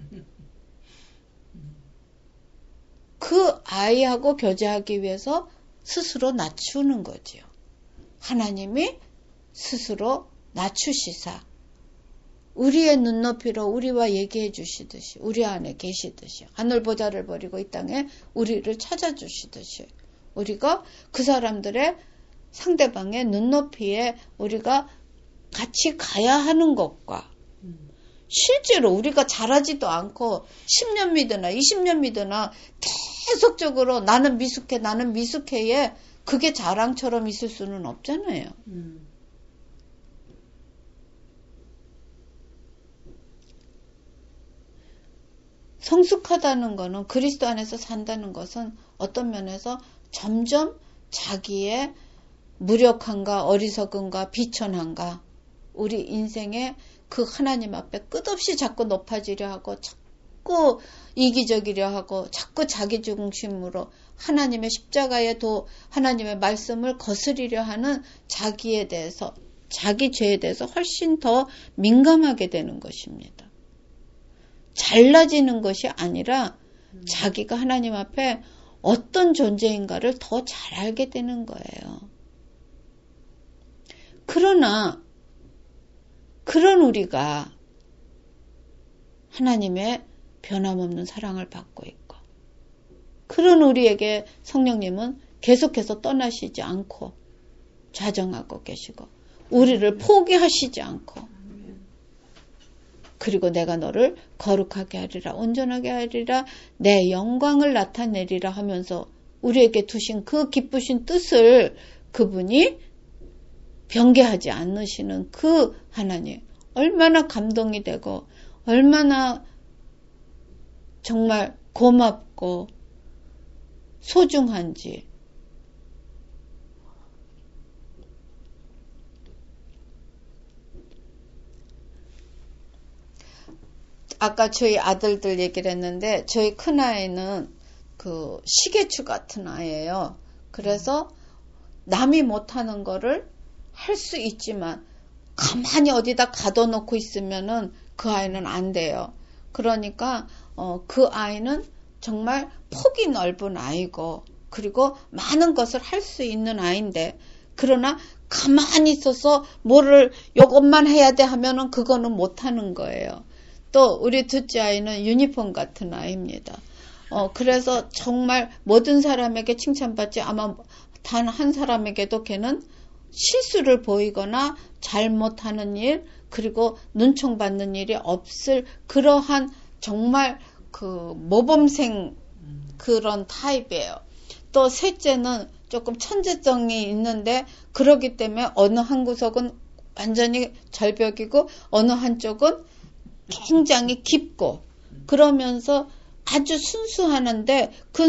그 아이하고 교제하기 위해서 스스로 낮추는 거죠. 하나님이 스스로 낮추시사 우리의 눈높이로 우리와 얘기해 주시듯이 우리 안에 계시듯이 하늘 보좌를 버리고 이 땅에 우리를 찾아주시듯이 우리가 그 사람들의 상대방의 눈높이에 우리가 같이 가야 하는 것과 실제로 우리가 잘하지도 않고 10년 믿으나 20년 믿으나 계속적으로 나는 미숙해에 그게 자랑처럼 있을 수는 없잖아요. 성숙하다는 거는 그리스도 안에서 산다는 것은 어떤 면에서 점점 자기의 무력함과 어리석음과 비천함과 우리 인생의 그 하나님 앞에 끝없이 자꾸 높아지려 하고 자꾸 이기적이려 하고 자꾸 자기 중심으로 하나님의 십자가에 하나님의 말씀을 거스리려 하는 자기에 대해서 자기 죄에 대해서 훨씬 더 민감하게 되는 것입니다. 잘나지는 것이 아니라 자기가 하나님 앞에 어떤 존재인가를 더 잘 알게 되는 거예요. 그러나 그런 우리가 하나님의 변함없는 사랑을 받고 있고 그런 우리에게 성령님은 계속해서 떠나시지 않고 좌정하고 계시고 우리를 포기하시지 않고 그리고 내가 너를 거룩하게 하리라 온전하게 하리라 내 영광을 나타내리라 하면서 우리에게 두신 그 기쁘신 뜻을 그분이 변개하지 않으시는 그 하나님 얼마나 감동이 되고 얼마나 정말 고맙고 소중한지 아까 저희 아들들 얘기를 했는데 저희 큰아이는 그 시계추 같은 아이예요. 그래서 남이 못하는 거를 할 수 있지만 가만히 어디다 가둬놓고 있으면은 그 아이는 안 돼요. 그러니까 그 아이는 정말 폭이 넓은 아이고 그리고 많은 것을 할 수 있는 아이인데 그러나 가만히 있어서 뭐를 요것만 해야 돼 하면은 그거는 못하는 거예요. 또 우리 둘째 아이는 유니폼 같은 아이입니다. 그래서 정말 모든 사람에게 칭찬받지 아마 단 한 사람에게도 걔는 실수를 보이거나 잘못하는 일 그리고 눈총받는 일이 없을 그러한 정말 그 모범생 그런 타입이에요. 또 셋째는 조금 천재성이 있는데 그러기 때문에 어느 한 구석은 완전히 절벽이고 어느 한쪽은 굉장히 깊고 그러면서 아주 순수하는데 그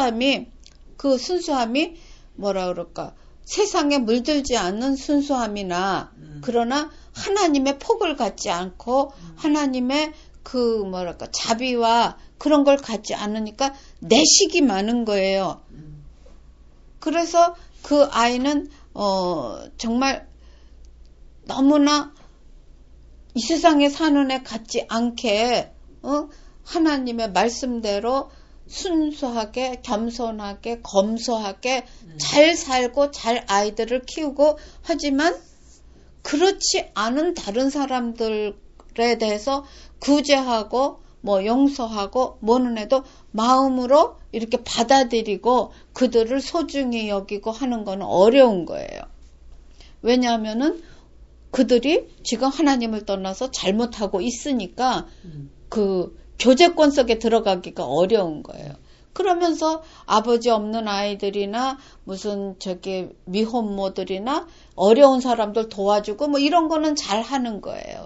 순수함이 뭐라 그럴까 세상에 물들지 않는 순수함이나 그러나 하나님의 폭을 갖지 않고 하나님의 그 뭐랄까 자비와 그런 걸 갖지 않으니까 내식이 많은 거예요. 그래서 그 아이는 정말 너무나 이 세상에 사는 애 같지 않게 하나님의 말씀대로 순수하게 겸손하게 검소하게 잘 살고 잘 아이들을 키우고 하지만 그렇지 않은 다른 사람들에 대해서 구제하고 뭐 용서하고 뭐는 해도 마음으로 이렇게 받아들이고 그들을 소중히 여기고 하는 건 어려운 거예요. 왜냐하면은 그들이 지금 하나님을 떠나서 잘못하고 있으니까 그 교제권 속에 들어가기가 어려운 거예요. 그러면서 아버지 없는 아이들이나 무슨 미혼모들이나 어려운 사람들 도와주고 뭐 이런 거는 잘 하는 거예요.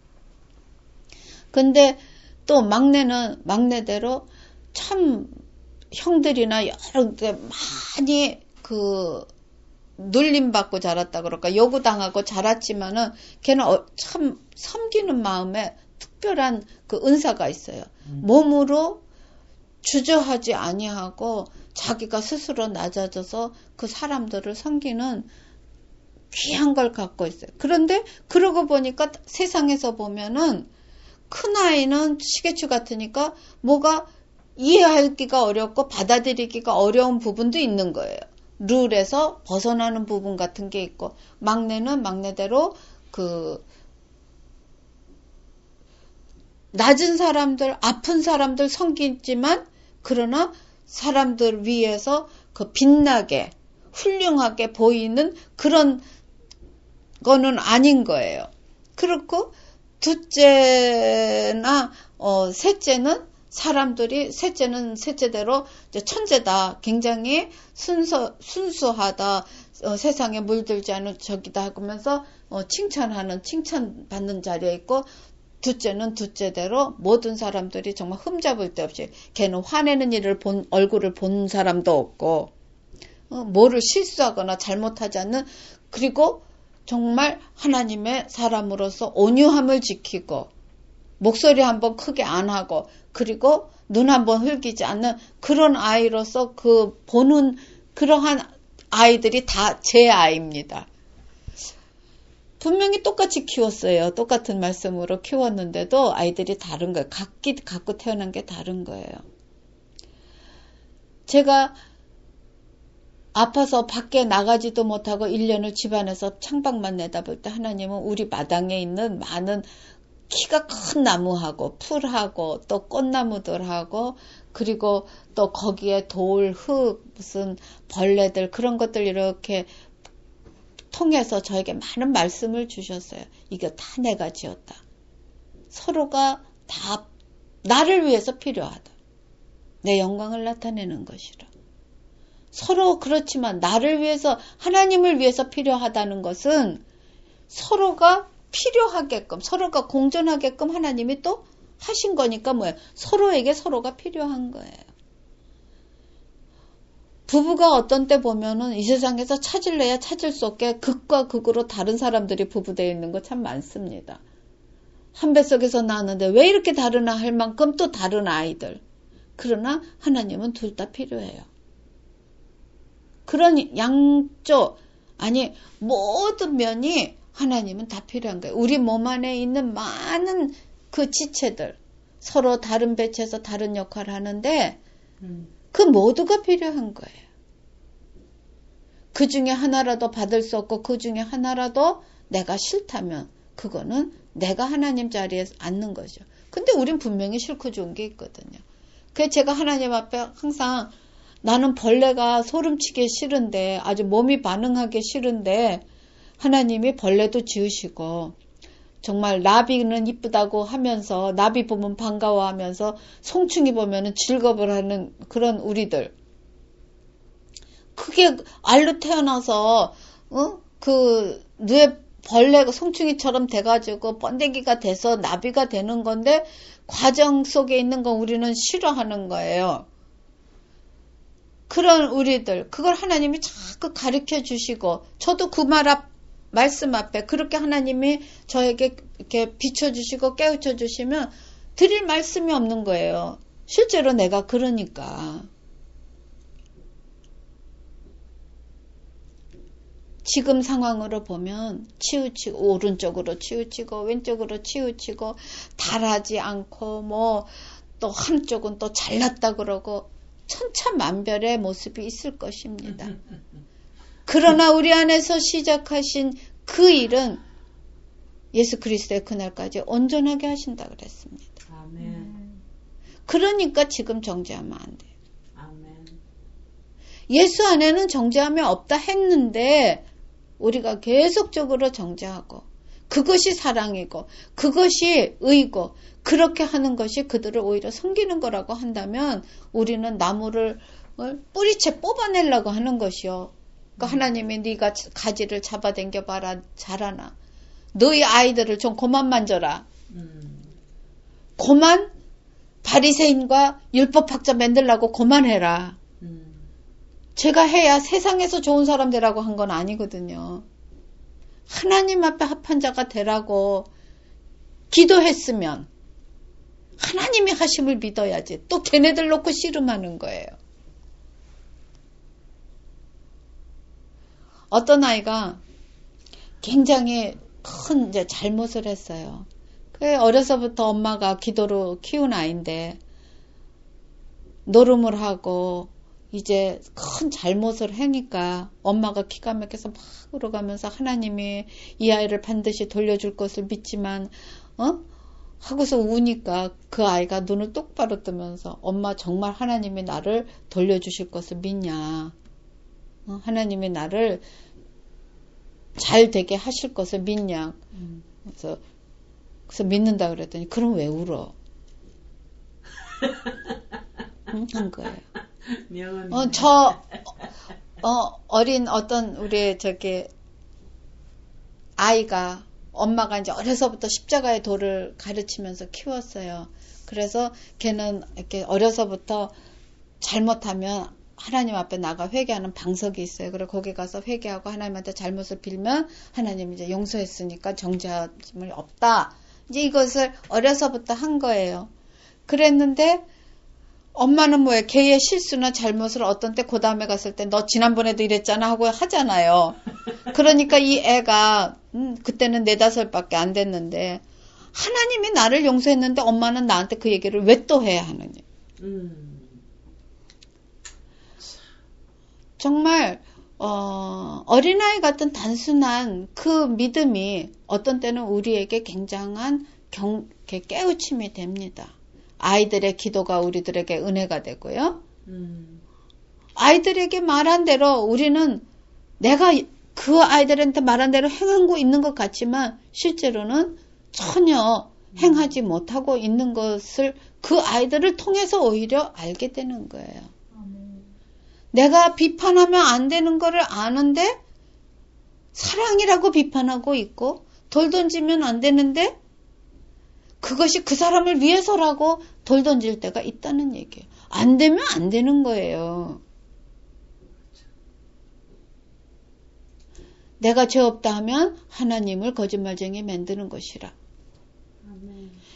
근데 또 막내는 막내대로 참 형들이나 여러 데 많이 그 눌림받고 자랐다 그럴까 요구당하고 자랐지만은 걔는 참 섬기는 마음에 특별한 그 은사가 있어요. 몸으로 주저하지 아니하고 자기가 스스로 낮아져서 그 사람들을 섬기는 귀한 걸 갖고 있어요. 그런데 그러고 보니까 세상에서 보면은 큰아이는 시계추 같으니까 뭐가 이해하기가 어렵고 받아들이기가 어려운 부분도 있는 거예요. 룰에서 벗어나는 부분 같은 게 있고 막내는 막내대로 그 낮은 사람들, 아픈 사람들 섬기지만 그러나 사람들 위해서 그 빛나게 훌륭하게 보이는 그런 거는 아닌 거예요. 그렇고 둘째나 셋째는 사람들이 셋째는 셋째대로 천재다. 굉장히 순수하다. 세상에 물들지 않은 저기다 하면서 칭찬받는 자리에 있고 둘째는 둘째대로 모든 사람들이 정말 흠잡을 데 없이 걔는 화내는 얼굴을 본 사람도 없고 뭐를 실수하거나 잘못하지 않는 그리고 정말 하나님의 사람으로서 온유함을 지키고 목소리 한번 크게 안 하고 그리고 눈 한번 흘기지 않는 그런 아이로서 그 보는 그러한 아이들이 다 제 아이입니다. 분명히 똑같이 키웠어요. 똑같은 말씀으로 키웠는데도 아이들이 다른 거예요. 갖고 태어난 게 다른 거예요. 제가 아파서 밖에 나가지도 못하고 1년을 집안에서 창밖만 내다볼 때 하나님은 우리 마당에 있는 많은 키가 큰 나무하고 풀하고 또 꽃나무들하고 그리고 또 거기에 돌, 흙, 무슨 벌레들 그런 것들 이렇게 통해서 저에게 많은 말씀을 주셨어요. 이거 다 내가 지었다. 서로가 다 나를 위해서 필요하다. 내 영광을 나타내는 것이라. 서로 그렇지만 나를 위해서 하나님을 위해서 필요하다는 것은 서로가 필요하게끔 서로가 공존하게끔 하나님이 또 하신 거니까 뭐예요? 서로에게 서로가 필요한 거예요. 부부가 어떤 때 보면은 이 세상에서 찾을래야 찾을 수 없게 극과 극으로 다른 사람들이 부부되어 있는 거 참 많습니다. 한 뱃속에서 나왔는데 왜 이렇게 다르나 할 만큼 또 다른 아이들. 그러나 하나님은 둘 다 필요해요. 그런 양쪽, 아니 모든 면이 하나님은 다 필요한 거예요. 우리 몸 안에 있는 많은 그 지체들, 서로 다른 배치에서 다른 역할을 하는데 그 모두가 필요한 거예요. 그 중에 하나라도 받을 수 없고 그 중에 하나라도 내가 싫다면 그거는 내가 하나님 자리에 앉는 거죠. 근데 우린 분명히 싫고 좋은 게 있거든요. 그래서 제가 하나님 앞에 항상 나는 벌레가 소름치기 싫은데 아주 몸이 반응하기 싫은데 하나님이 벌레도 지으시고 정말 나비는 이쁘다고 하면서 나비 보면 반가워하면서 송충이 보면 즐거워하는 그런 우리들. 그게 알로 태어나서 그 뇌 벌레가 송충이처럼 돼가지고 번데기가 돼서 나비가 되는 건데 과정 속에 있는 건 우리는 싫어하는 거예요. 그런 우리들, 그걸 하나님이 자꾸 가르쳐 주시고 저도 그 말씀 앞에 그렇게 하나님이 저에게 이렇게 비춰주시고 깨우쳐 주시면 드릴 말씀이 없는 거예요. 실제로 내가 그러니까. 지금 상황으로 보면 치우치고 오른쪽으로 치우치고 왼쪽으로 치우치고 달하지 않고 뭐 또 한쪽은 또 잘났다 그러고 천차만별의 모습이 있을 것입니다. 그러나 우리 안에서 시작하신 그 일은 예수 그리스도의 그날까지 온전하게 하신다 그랬습니다. 아멘. 그러니까 지금 정죄하면 안 돼요. 아멘. 예수 안에는 정죄함이 없다 했는데 우리가 계속적으로 정죄하고 그것이 사랑이고 그것이 의고 그렇게 하는 것이 그들을 오히려 섬기는 거라고 한다면 우리는 나무를 뿌리채 뽑아내려고 하는 것이요. 그러니까 하나님이 네가 가지를 잡아당겨 봐라 자라나. 너희 아이들을 좀 고만 만져라. 고만 바리새인과 율법학자 만들라고 고만해라. 제가 해야 세상에서 좋은 사람 되라고 한 건 아니거든요. 하나님 앞에 합한 자가 되라고 기도했으면 하나님이 하심을 믿어야지. 또 걔네들 놓고 씨름하는 거예요. 어떤 아이가 굉장히 큰 이제 잘못을 했어요. 어려서부터 엄마가 기도로 키운 아이인데 노름을 하고 이제 큰 잘못을 하니까 엄마가 기가 막혀서 막 울어가면서 하나님이 이 아이를 반드시 돌려줄 것을 믿지만 하고서 우니까 그 아이가 눈을 똑바로 뜨면서 엄마 정말 하나님이 나를 돌려주실 것을 믿냐? 하나님이 나를 잘 되게 하실 것을 믿냐? 그래서 믿는다 그랬더니 그럼 왜 울어? 한 거예요. 어린 어떤 우리 아이가 엄마가 이제 어려서부터 십자가의 도를 가르치면서 키웠어요. 그래서 걔는 이렇게 어려서부터 잘못하면 하나님 앞에 나가 회개하는 방석이 있어요. 그래서 거기 가서 회개하고 하나님한테 잘못을 빌면 하나님이 이제 용서했으니까 정죄함이 없다. 이제 이것을 어려서부터 한 거예요. 그랬는데 엄마는 뭐예요? 걔의 실수나 잘못을 어떤 때 그 다음에 갔을 때 너 지난번에도 이랬잖아 하고 하잖아요. 그러니까 이 애가 그때는 4-5밖에 안 됐는데 하나님이 나를 용서했는데 엄마는 나한테 그 얘기를 왜 또 해야 하느냐. 정말 어린아이 같은 단순한 그 믿음이 어떤 때는 우리에게 굉장한 깨우침이 됩니다. 아이들의 기도가 우리들에게 은혜가 되고요. 아이들에게 말한 대로 우리는 내가 그 아이들한테 말한 대로 행하고 있는 것 같지만 실제로는 전혀 행하지 못하고 있는 것을 그 아이들을 통해서 오히려 알게 되는 거예요. 내가 비판하면 안 되는 거를 아는데 사랑이라고 비판하고 있고 돌 던지면 안 되는데 그것이 그 사람을 위해서라고 돌 던질 때가 있다는 얘기예요. 안 되면 안 되는 거예요. 내가 죄 없다 하면 하나님을 거짓말쟁이 만드는 것이라.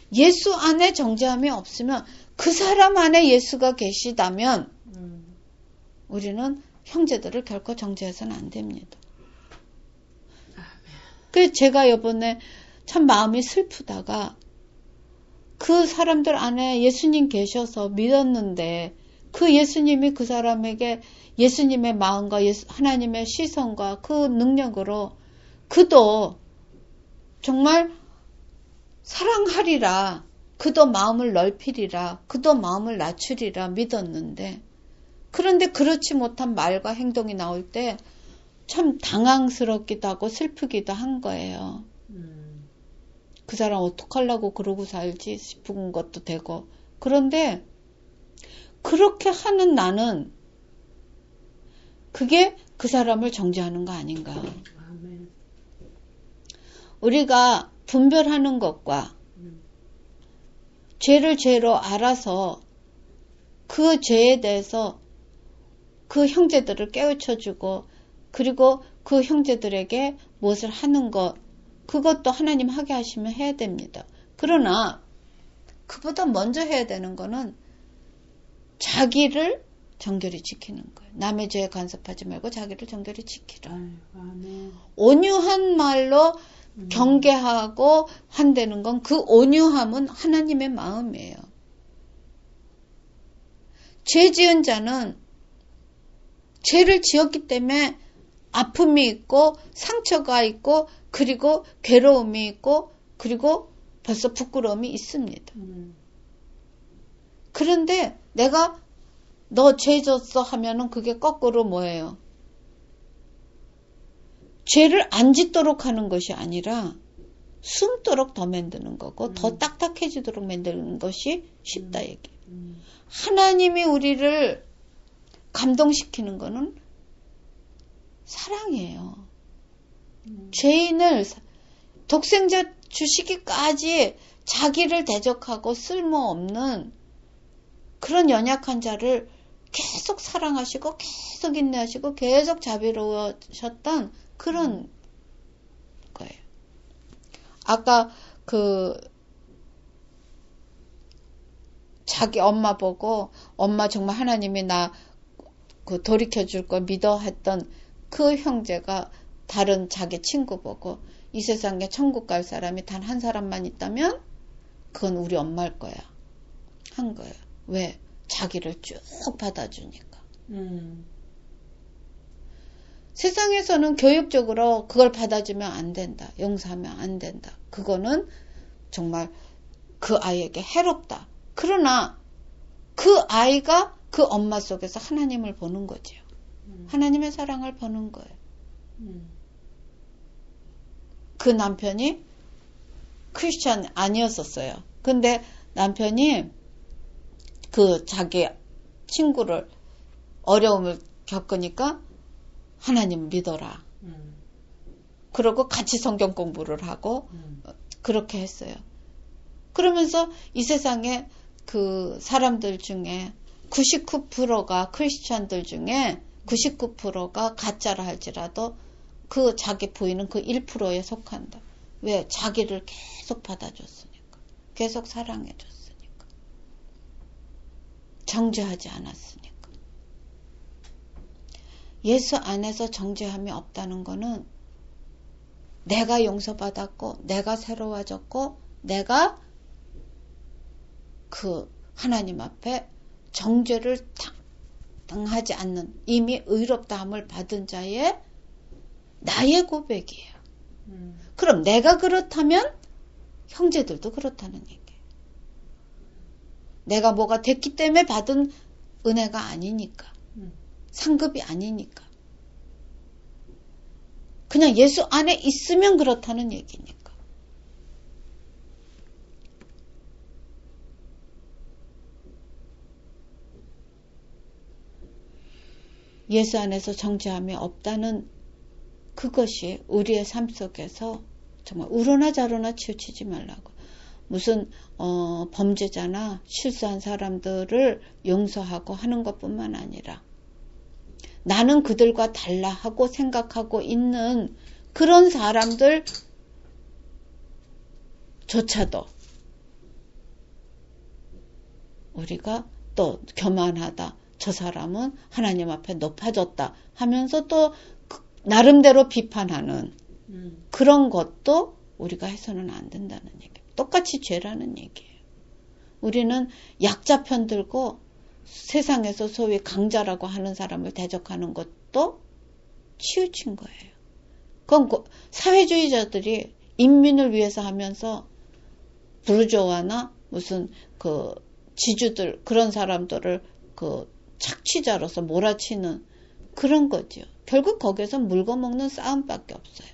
예수 안에 정죄함이 없으면 그 사람 안에 예수가 계시다면 우리는 형제들을 결코 정죄해서는 안 됩니다. 그래서 제가 이번에 참 마음이 슬프다가 그 사람들 안에 예수님 계셔서 믿었는데 그 예수님이 그 사람에게 예수님의 마음과 하나님의 시선과 그 능력으로 그도 정말 사랑하리라, 그도 마음을 넓히리라, 그도 마음을 낮추리라 믿었는데 그런데 그렇지 못한 말과 행동이 나올 때 참 당황스럽기도 하고 슬프기도 한 거예요. 그 사람 어떡하려고 그러고 살지 싶은 것도 되고. 그런데 그렇게 하는 나는 그게 그 사람을 정죄하는 거 아닌가. 아멘. 우리가 분별하는 것과 죄를 죄로 알아서 그 죄에 대해서 그 형제들을 깨우쳐주고 그리고 그 형제들에게 무엇을 하는 것, 그것도 하나님 하게 하시면 해야 됩니다. 그러나 그보다 먼저 해야 되는 거는 자기를 정결히 지키는 거예요. 남의 죄에 간섭하지 말고 자기를 정결히 지키라. 아멘. 온유한 말로 경계하고 한다는 건 그 온유함은 하나님의 마음이에요. 죄 지은 자는 죄를 지었기 때문에 아픔이 있고 상처가 있고 그리고 괴로움이 있고 그리고 벌써 부끄러움이 있습니다. 그런데 내가 너 죄 졌어 하면은 그게 거꾸로 뭐예요? 죄를 안 짓도록 하는 것이 아니라 숨도록 더 만드는 거고 더 딱딱해지도록 만드는 것이 쉽다 얘기. 하나님이 우리를 감동시키는 거는 사랑이에요. 죄인을 독생자 주시기까지 자기를 대적하고 쓸모없는 그런 연약한 자를 계속 사랑하시고 계속 인내하시고 계속 자비로우셨던 그런 거예요. 아까 자기 엄마 보고 엄마 정말 하나님이 나 돌이켜줄 거 믿어 했던 그 형제가 다른 자기 친구 보고 이 세상에 천국 갈 사람이 단 한 사람만 있다면 그건 우리 엄마일 거야. 한 거예요. 왜? 자기를 쭉 받아주니까. 세상에서는 교육적으로 그걸 받아주면 안 된다. 용서하면 안 된다. 그거는 정말 그 아이에게 해롭다. 그러나 그 아이가 그 엄마 속에서 하나님을 보는 거죠. 하나님의 사랑을 보는 거예요. 그 남편이 크리스찬 아니었었어요. 근데 남편이 그 자기 친구를 어려움을 겪으니까 하나님 믿어라. 그러고 같이 성경 공부를 하고 그렇게 했어요. 그러면서 이 세상에 그 사람들 중에 99%가 크리스찬들 중에 99%가 가짜라 할지라도 그 자기 부인은 그 1%에 속한다. 왜? 자기를 계속 받아줬으니까. 계속 사랑해줬으니까. 정죄하지 않았으니까. 예수 안에서 정죄함이 없다는 거는 내가 용서받았고 내가 새로워졌고 내가 그 하나님 앞에 정죄를 당하지 않는 이미 의롭다함을 받은 자의 나의 고백이에요. 그럼 내가 그렇다면 형제들도 그렇다는 얘기예요. 내가 뭐가 됐기 때문에 받은 은혜가 아니니까. 상급이 아니니까. 그냥 예수 안에 있으면 그렇다는 얘기니까. 예수 안에서 정죄함이 없다는 그것이 우리의 삶 속에서 정말 우로나 자로나 치우치지 말라고. 무슨 범죄자나 실수한 사람들을 용서하고 하는 것뿐만 아니라 나는 그들과 달라 하고 생각하고 있는 그런 사람들조차도 우리가 또 교만하다. 저 사람은 하나님 앞에 높아졌다 하면서 또 나름대로 비판하는 그런 것도 우리가 해서는 안 된다는 얘기예요. 똑같이 죄라는 얘기예요. 우리는 약자 편 들고 세상에서 소위 강자라고 하는 사람을 대적하는 것도 치우친 거예요. 그건 사회주의자들이 인민을 위해서 하면서 부르조아나 무슨 그 지주들 그런 사람들을 그 착취자로서 몰아치는 그런 거죠. 결국 거기서 물거먹는 싸움밖에 없어요.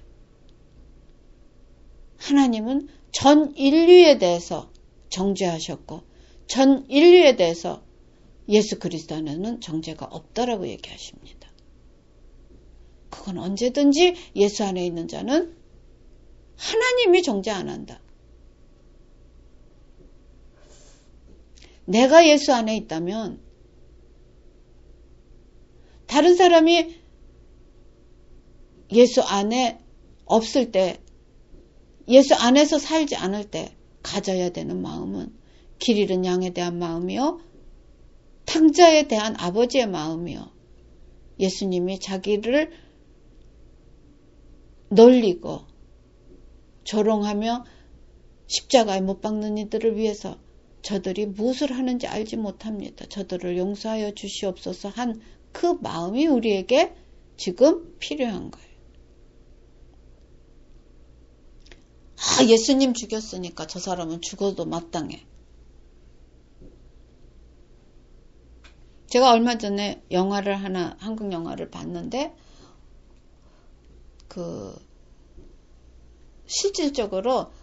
하나님은 전 인류에 대해서 정죄하셨고 전 인류에 대해서 예수 그리스도 안에는 정죄가 없다라고 얘기하십니다. 그건 언제든지 예수 안에 있는 자는 하나님이 정죄 안 한다. 내가 예수 안에 있다면 다른 사람이 예수 안에 없을 때, 예수 안에서 살지 않을 때 가져야 되는 마음은 길 잃은 양에 대한 마음이요, 탕자에 대한 아버지의 마음이요, 예수님이 자기를 놀리고 조롱하며 십자가에 못 박는 이들을 위해서 저들이 무엇을 하는지 알지 못합니다. 저들을 용서하여 주시옵소서 한 그 마음이 우리에게 지금 필요한 거예요. 예수님 죽였으니까 저 사람은 죽어도 마땅해. 제가 얼마 전에 한국 영화를 봤는데, 실질적으로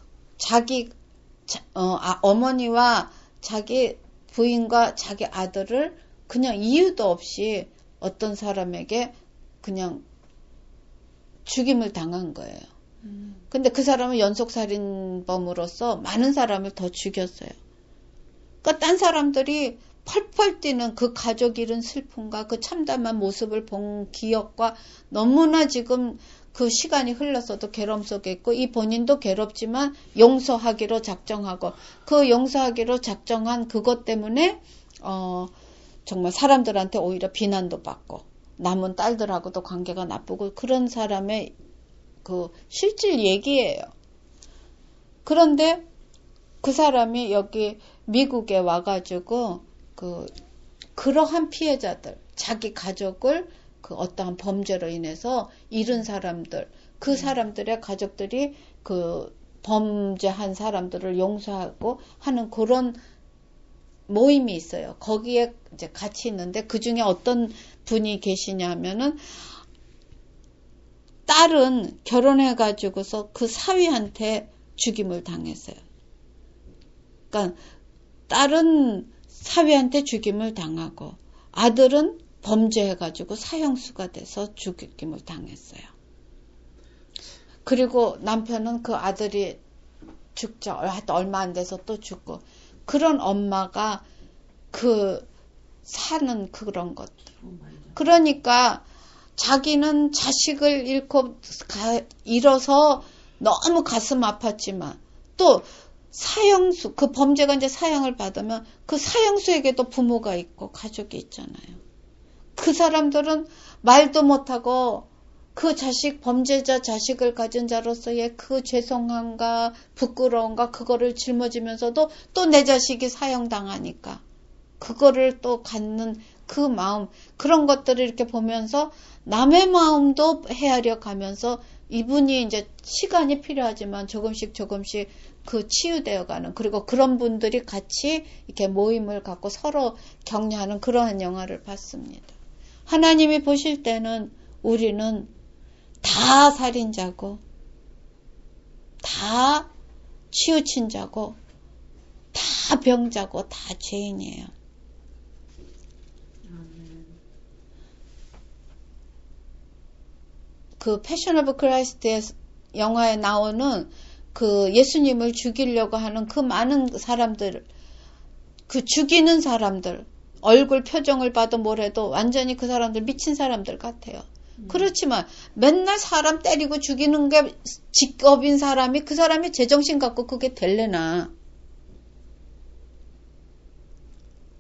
어머니와 자기 부인과 자기 아들을 그냥 이유도 없이 어떤 사람에게 그냥 죽임을 당한 거예요. 근데 그 사람은 연속살인범으로서 많은 사람을 더 죽였어요. 그러니까 딴 사람들이 펄펄 뛰는 그 가족 잃은 슬픔과 그 참담한 모습을 본 기억과 너무나 지금 그 시간이 흘렀어도 괴로움 속에 있고 이 본인도 괴롭지만 용서하기로 작정하고 그 용서하기로 작정한 그것 때문에 정말 사람들한테 오히려 비난도 받고 남은 딸들하고도 관계가 나쁘고 그런 사람의 그 실질 얘기예요. 그런데 그 사람이 여기 미국에 와가지고 그러한 피해자들, 자기 가족을 그 어떠한 범죄로 인해서 잃은 사람들, 그 사람들의 가족들이 그 범죄한 사람들을 용서하고 하는 그런 모임이 있어요. 거기에 이제 같이 있는데 그 중에 어떤 분이 계시냐면은 딸은 결혼해가지고서 그 사위한테 죽임을 당했어요. 그러니까 딸은 사위한테 죽임을 당하고 아들은 범죄해가지고 사형수가 돼서 죽임을 당했어요. 그리고 남편은 그 아들이 죽죠. 얼마 안 돼서 또 죽고. 그런 엄마가 사는 그런 것들. 그러니까 자기는 자식을 잃어서 너무 가슴 아팠지만 또 사형수, 그 범죄가 이제 사형을 받으면 그 사형수에게도 부모가 있고 가족이 있잖아요. 그 사람들은 말도 못하고 그 범죄자 자식을 가진 자로서의 그 죄송함과 부끄러움과 그거를 짊어지면서도 또 내 자식이 사형당하니까 그거를 또 갖는 그 마음, 그런 것들을 이렇게 보면서 남의 마음도 헤아려 가면서 이분이 이제 시간이 필요하지만 조금씩 그 치유되어 가는, 그리고 그런 분들이 같이 이렇게 모임을 갖고 서로 격려하는 그러한 영화를 봤습니다. 하나님이 보실 때는 우리는 다 살인자고, 다 치우친 자고, 다 병자고, 다 죄인이에요. 그 패션 오브 크라이스트의 영화에 나오는 그 예수님을 죽이려고 하는 그 많은 사람들, 그 죽이는 사람들, 얼굴 표정을 봐도 뭐래도 완전히 그 사람들 미친 사람들 같아요. 그렇지만 맨날 사람 때리고 죽이는 게 직업인 사람이, 그 사람이 제정신 갖고 그게 될래나.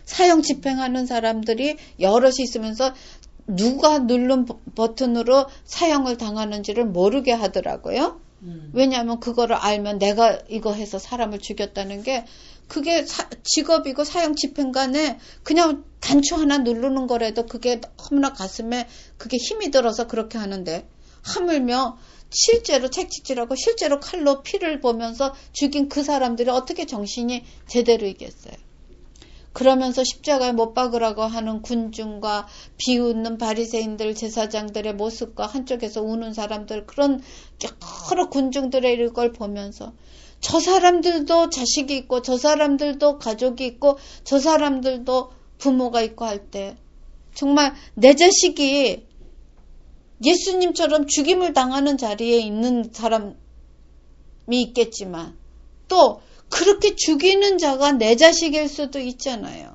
사형 집행하는 사람들이 여럿이 있으면서 누가 누른 버튼으로 사형을 당하는지를 모르게 하더라고요. 왜냐하면 그거를 알면 내가 이거 해서 사람을 죽였다는 게 그게 직업이고 사형 집행관에 그냥 단추 하나 누르는 거라도 그게 너무나 가슴에 그게 힘이 들어서 그렇게 하는데 하물며 실제로 책찍질하고 실제로 칼로 피를 보면서 죽인 그 사람들이 어떻게 정신이 제대로 있겠어요. 그러면서 십자가에 못 박으라고 하는 군중과 비웃는 바리새인들 제사장들의 모습과 한쪽에서 우는 사람들 그런 여러 군중들의 이걸 보면서 저 사람들도 자식이 있고 저 사람들도 가족이 있고 저 사람들도 부모가 있고 할 때 정말 내 자식이 예수님처럼 죽임을 당하는 자리에 있는 사람이 있겠지만 또 그렇게 죽이는 자가 내 자식일 수도 있잖아요.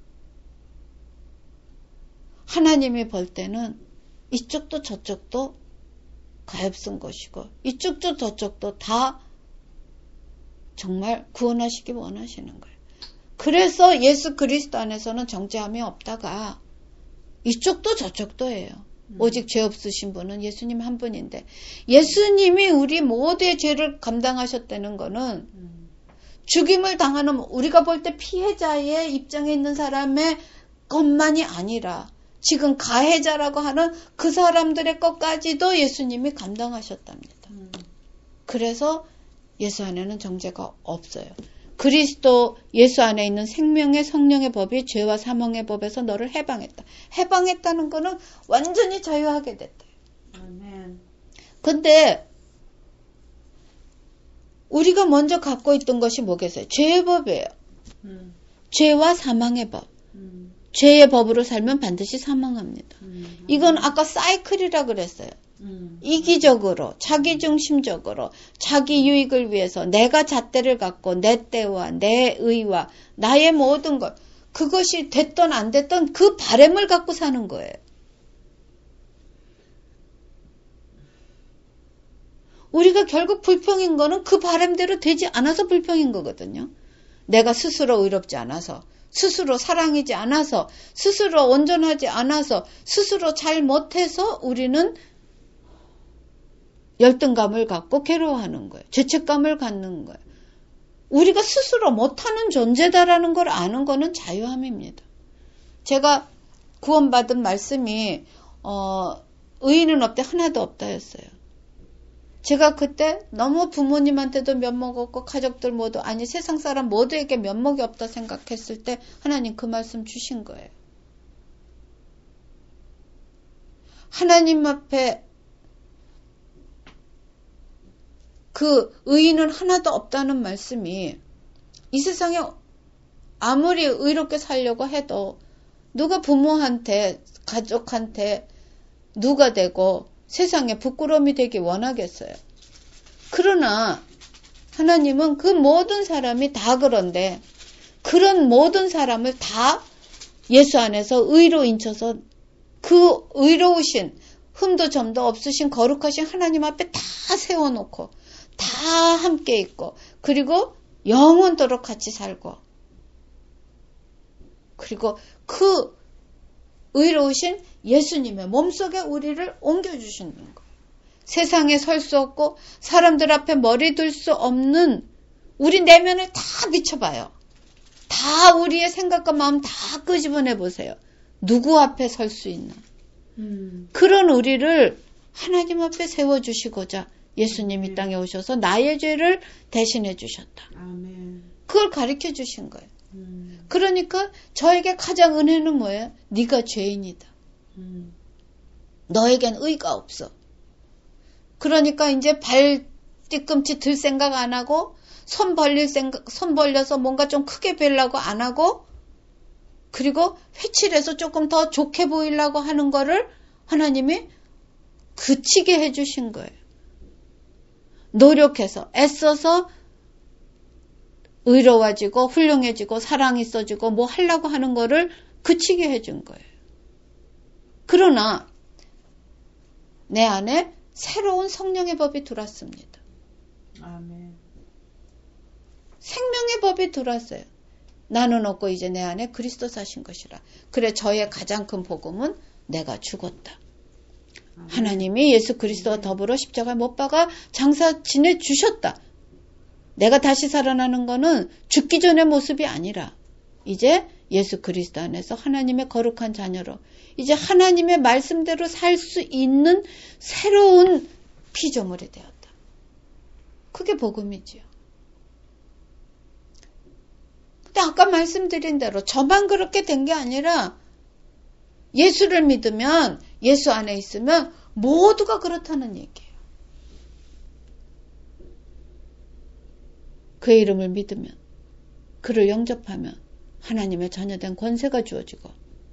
하나님이 볼 때는 이쪽도 저쪽도 가엾은 것이고 이쪽도 저쪽도 다 정말 구원하시기 원하시는 거예요. 그래서 예수 그리스도 안에서는 정죄함이 없다가 이쪽도 저쪽도예요. 오직 죄 없으신 분은 예수님 한 분인데 예수님이 우리 모두의 죄를 감당하셨다는 거는 죽임을 당하는 우리가 볼 때 피해자의 입장에 있는 사람의 것만이 아니라 지금 가해자라고 하는 그 사람들의 것까지도 예수님이 감당하셨답니다. 그래서 예수 안에는 정죄가 없어요. 그리스도 예수 안에 있는 생명의 성령의 법이 죄와 사망의 법에서 너를 해방했다. 해방했다는 거는 완전히 자유하게 됐다. 아멘. 근데 우리가 먼저 갖고 있던 것이 뭐겠어요? 죄의 법이에요. 죄와 사망의 법. 죄의 법으로 살면 반드시 사망합니다. 이건 아까 사이클이라 그랬어요. 이기적으로, 자기중심적으로, 자기 유익을 위해서 내가 잣대를 갖고 내 때와 내 의와 나의 모든 것, 그것이 됐던 안 됐던 그 바램을 갖고 사는 거예요. 우리가 결국 불평인 거는 그 바람대로 되지 않아서 불평인 거거든요. 내가 스스로 의롭지 않아서, 스스로 사랑이지 않아서, 스스로 온전하지 않아서, 스스로 잘 못해서 우리는 열등감을 갖고 괴로워하는 거예요. 죄책감을 갖는 거예요. 우리가 스스로 못하는 존재다라는 걸 아는 거는 자유함입니다. 제가 구원받은 말씀이 의인은 없대 하나도 없다였어요. 제가 그때 너무 부모님한테도 면목 없고 가족들 모두 아니 세상 사람 모두에게 면목이 없다 생각했을 때 하나님 그 말씀 주신 거예요. 하나님 앞에 그 의인은 하나도 없다는 말씀이 이 세상에 아무리 의롭게 살려고 해도 누가 부모한테 가족한테 누가 되고 세상에 부끄러움이 되기 원하겠어요. 그러나 하나님은 그 모든 사람이 다 그런데 그런 모든 사람을 다 예수 안에서 의로 인쳐서 그 의로우신 흠도 점도 없으신 거룩하신 하나님 앞에 다 세워놓고 다 함께 있고 그리고 영원토록 같이 살고 그리고 그 의로우신 예수님의 몸속에 우리를 옮겨주시는 거예요. 세상에 설 수 없고 사람들 앞에 머리 들 수 없는 우리 내면을 다 비춰봐요. 다 우리의 생각과 마음 다 끄집어내 보세요. 누구 앞에 설 수 있나. 그런 우리를 하나님 앞에 세워주시고자 예수님이 땅에 오셔서 나의 죄를 대신해 주셨다. 아멘. 그걸 가르쳐 주신 거예요. 그러니까 저에게 가장 은혜는 뭐예요? 네가 죄인이다. 너에겐 의가 없어. 그러니까 이제 발 뒤꿈치 들 생각 안 하고 손 벌려서 뭔가 좀 크게 베려고 안 하고 그리고 회칠해서 조금 더 좋게 보이려고 하는 거를 하나님이 그치게 해주신 거예요. 노력해서 애써서 의로워지고 훌륭해지고 사랑 있어지고 뭐 하려고 하는 거를 그치게 해준 거예요. 그러나 내 안에 새로운 성령의 법이 들어왔습니다. 아멘. 생명의 법이 들어왔어요. 나는 없고 이제 내 안에 그리스도 사신 것이라. 그래 저의 가장 큰 복음은 내가 죽었다. 하나님이 예수 그리스도와 더불어 십자가에 못 박아 장사 지내주셨다. 내가 다시 살아나는 거는 죽기 전의 모습이 아니라 이제 예수 그리스도 안에서 하나님의 거룩한 자녀로 이제 하나님의 말씀대로 살 수 있는 새로운 피조물이 되었다. 그게 복음이지요. 근데 아까 말씀드린 대로 저만 그렇게 된 게 아니라 예수를 믿으면 예수 안에 있으면 모두가 그렇다는 얘기예요. 그의 이름을 믿으면 그를 영접하면 하나님의 자녀된 권세가 주어지고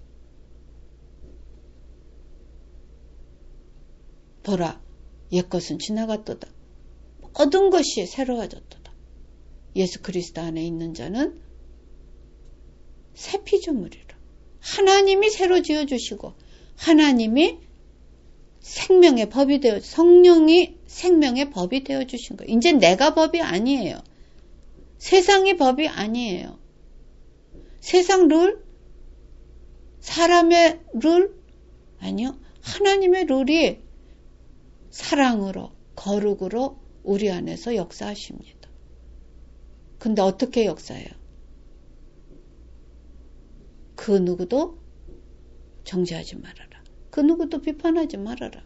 보라 옛것은 지나갔도다. 모든 것이 새로워졌도다. 예수 그리스도 안에 있는 자는 새 피조물이라. 하나님이 새로 지어주시고 하나님이 생명의 법이 되어 성령이 생명의 법이 되어주신 거예요. 이제 내가 법이 아니에요. 세상이 법이 아니에요. 세상 룰? 사람의 룰? 아니요. 하나님의 룰이 사랑으로 거룩으로 우리 안에서 역사하십니다. 근데 어떻게 역사해요? 그 누구도 정죄하지 말아라. 그 누구도 비판하지 말아라.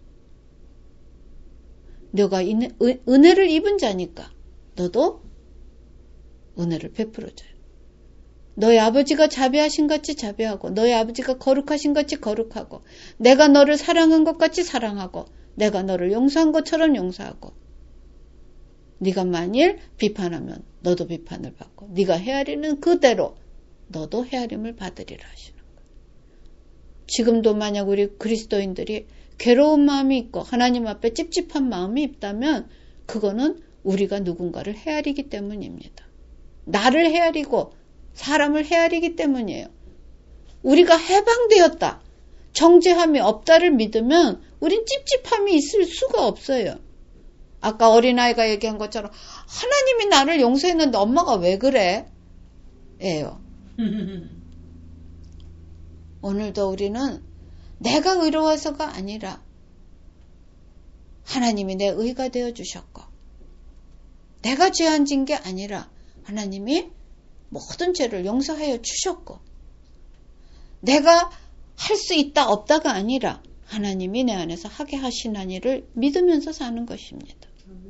너가 은혜를 입은 자니까 너도 은혜를 베풀어줘요. 너희 아버지가 자비하신 것 같이 자비하고 너희 아버지가 거룩하신 것 같이 거룩하고 내가 너를 사랑한 것 같이 사랑하고 내가 너를 용서한 것처럼 용서하고 네가 만일 비판하면 너도 비판을 받고 네가 헤아리는 그대로 너도 헤아림을 받으리라 하시는 거예요. 지금도 만약 우리 그리스도인들이 괴로운 마음이 있고 하나님 앞에 찝찝한 마음이 있다면 그거는 우리가 누군가를 헤아리기 때문입니다. 나를 헤아리고 사람을 헤아리기 때문이에요. 우리가 해방되었다. 정죄함이 없다를 믿으면 우린 찝찝함이 있을 수가 없어요. 아까 어린아이가 얘기한 것처럼 하나님이 나를 용서했는데 엄마가 왜 그래? 예요. 오늘도 우리는 내가 의로워서가 아니라 하나님이 내 의가 되어주셨고 내가 죄 안 진 게 아니라 하나님이 모든 죄를 용서하여 주셨고 내가 할 수 있다 없다가 아니라 하나님이 내 안에서 하게 하시나니를 믿으면서 사는 것입니다.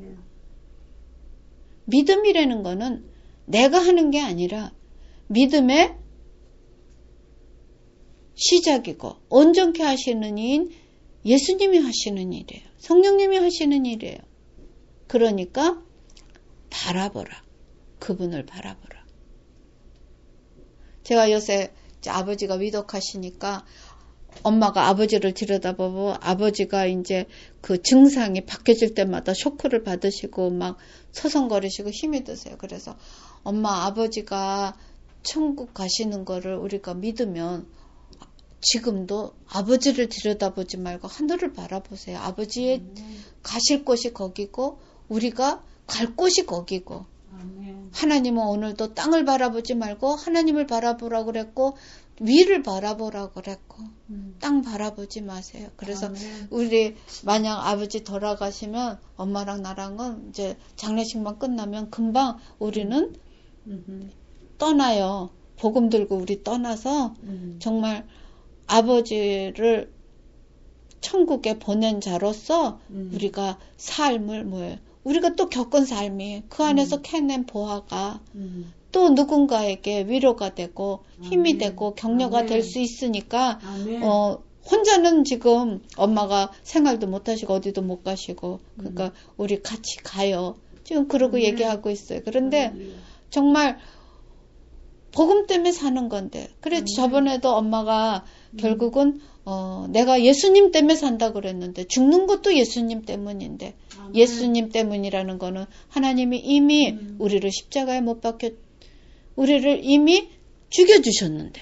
믿음이라는 거는 내가 하는 게 아니라 믿음의 시작이고 온전케 하시는 이인 예수님이 하시는 일이에요. 성령님이 하시는 일이에요. 그러니까 바라보라. 그분을 바라보라. 제가 요새 아버지가 위독하시니까 엄마가 아버지를 들여다보고 아버지가 이제 그 증상이 바뀌어질 때마다 쇼크를 받으시고 막 서성거리시고 힘이 드세요. 그래서 엄마 아버지가 천국 가시는 거를 우리가 믿으면 지금도 아버지를 들여다보지 말고 하늘을 바라보세요. 아버지의 가실 곳이 거기고 우리가 갈 곳이 거기고 하나님은 오늘도 땅을 바라보지 말고 하나님을 바라보라고 그랬고 위를 바라보라고 그랬고 땅 바라보지 마세요. 그래서 우리 만약 아버지 돌아가시면 엄마랑 나랑은 이제 장례식만 끝나면 금방 우리는 떠나요. 복음 들고 우리 떠나서 정말 아버지를 천국에 보낸 자로서 우리가 삶을 뭐예요? 우리가 또 겪은 삶이 그 안에서 캐낸 보화가 또 누군가에게 위로가 되고 힘이 되고 격려가 될 수 있으니까 혼자는 지금 엄마가 생활도 못 하시고 어디도 못 가시고 그러니까 우리 같이 가요. 지금 그러고 얘기하고 있어요. 그런데 정말 복음 때문에 사는 건데 그래 저번에도 엄마가 결국은 내가 예수님 때문에 산다 그랬는데 죽는 것도 예수님 때문인데 예수님 때문이라는 거는 하나님이 이미 우리를 십자가에 못 박혀 우리를 이미 죽여주셨는데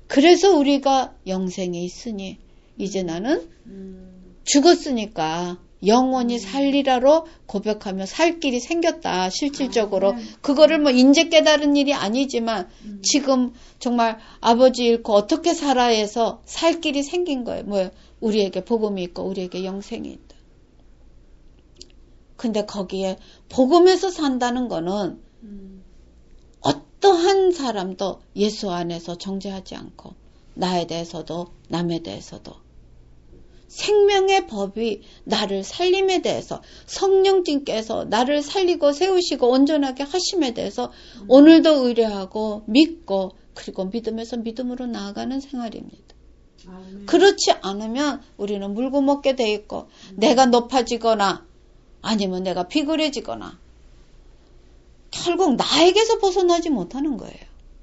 그래서 우리가 영생에 있으니 이제 나는 죽었으니까 영원히 살리라로 고백하며 살 길이 생겼다. 실질적으로 그거를 뭐 인제 깨달은 일이 아니지만 지금 정말 아버지 잃고 어떻게 살아 해서 살 길이 생긴 거예요. 뭐 우리에게 복음이 있고 우리에게 영생이 있다. 근데 거기에 복음에서 산다는 거는 어떠한 사람도 예수 안에서 정죄하지 않고 나에 대해서도 남에 대해서도 생명의 법이 나를 살림에 대해서 성령님께서 나를 살리고 세우시고 온전하게 하심에 대해서 오늘도 의뢰하고 믿고 그리고 믿음에서 믿음으로 나아가는 생활입니다. 아멘. 그렇지 않으면 우리는 물고 먹게 돼 있고 내가 높아지거나 아니면 내가 비굴해지거나 결국 나에게서 벗어나지 못하는 거예요.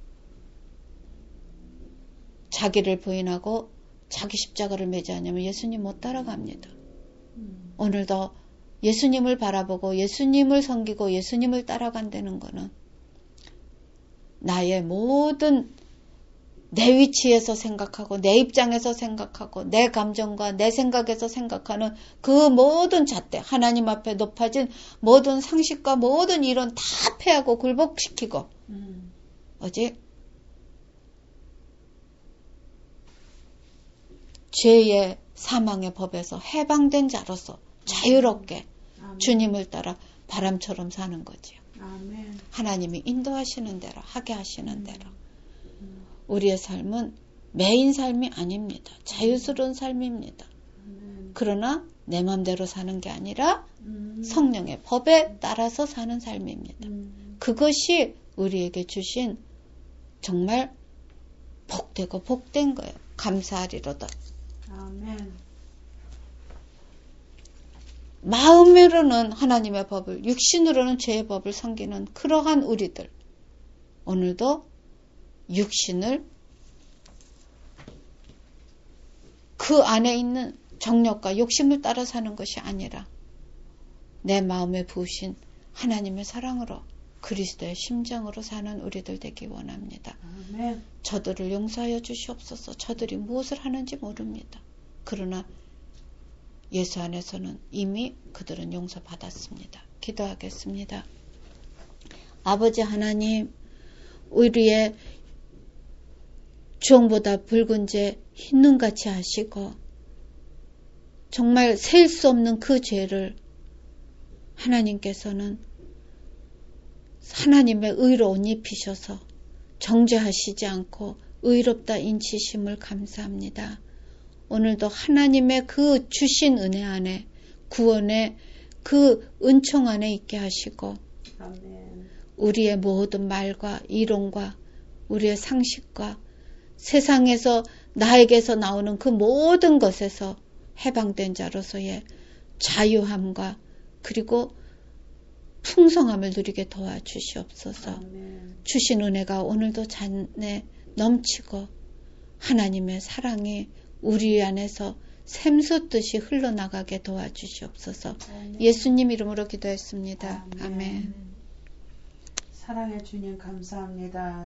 자기를 부인하고 자기 십자가를 매지 않으면 예수님 못 따라갑니다. 오늘도 예수님을 바라보고 예수님을 섬기고 예수님을 따라간다는 거는 나의 모든 내 위치에서 생각하고 내 입장에서 생각하고 내 감정과 내 생각에서 생각하는 그 모든 잣대 하나님 앞에 높아진 모든 상식과 모든 이론 다 패하고 굴복시키고 어제 죄의 사망의 법에서 해방된 자로서 자유롭게 아멘. 주님을 따라 바람처럼 사는 거지요. 아멘. 하나님이 인도하시는 대로 하게 하시는 대로 우리의 삶은 매인 삶이 아닙니다. 자유스러운 삶입니다. 그러나 내 맘대로 사는 게 아니라 성령의 법에 따라서 사는 삶입니다. 그것이 우리에게 주신 정말 복되고 복된 거예요. 감사하리로다. 아멘. 마음으로는 하나님의 법을, 육신으로는 죄의 법을 섬기는 그러한 우리들. 오늘도 육신을 그 안에 있는 정욕과 욕심을 따라 사는 것이 아니라 내 마음에 부으신 하나님의 사랑으로 그리스도의 심정으로 사는 우리들 되기 원합니다. 아멘. 저들을 용서하여 주시옵소서. 저들이 무엇을 하는지 모릅니다. 그러나 예수 안에서는 이미 그들은 용서받았습니다. 기도하겠습니다. 아버지 하나님, 우리의 주홍보다 붉은 죄 흰눈같이 하시고 정말 셀 수 없는 그 죄를 하나님께서는 하나님의 의로 옷 입히셔서 정죄하시지 않고 의롭다 인치심을 감사합니다. 오늘도 하나님의 그 주신 은혜 안에 구원의 그 은총 안에 있게 하시고 아멘. 우리의 모든 말과 이론과 우리의 상식과 세상에서 나에게서 나오는 그 모든 것에서 해방된 자로서의 자유함과 그리고 풍성함을 누리게 도와주시옵소서. 아멘. 주신 은혜가 오늘도 잔에 넘치고 하나님의 사랑이 우리 안에서 샘솟듯이 흘러나가게 도와주시옵소서. 아멘. 예수님 이름으로 기도했습니다. 아멘. 사랑의 주님 감사합니다.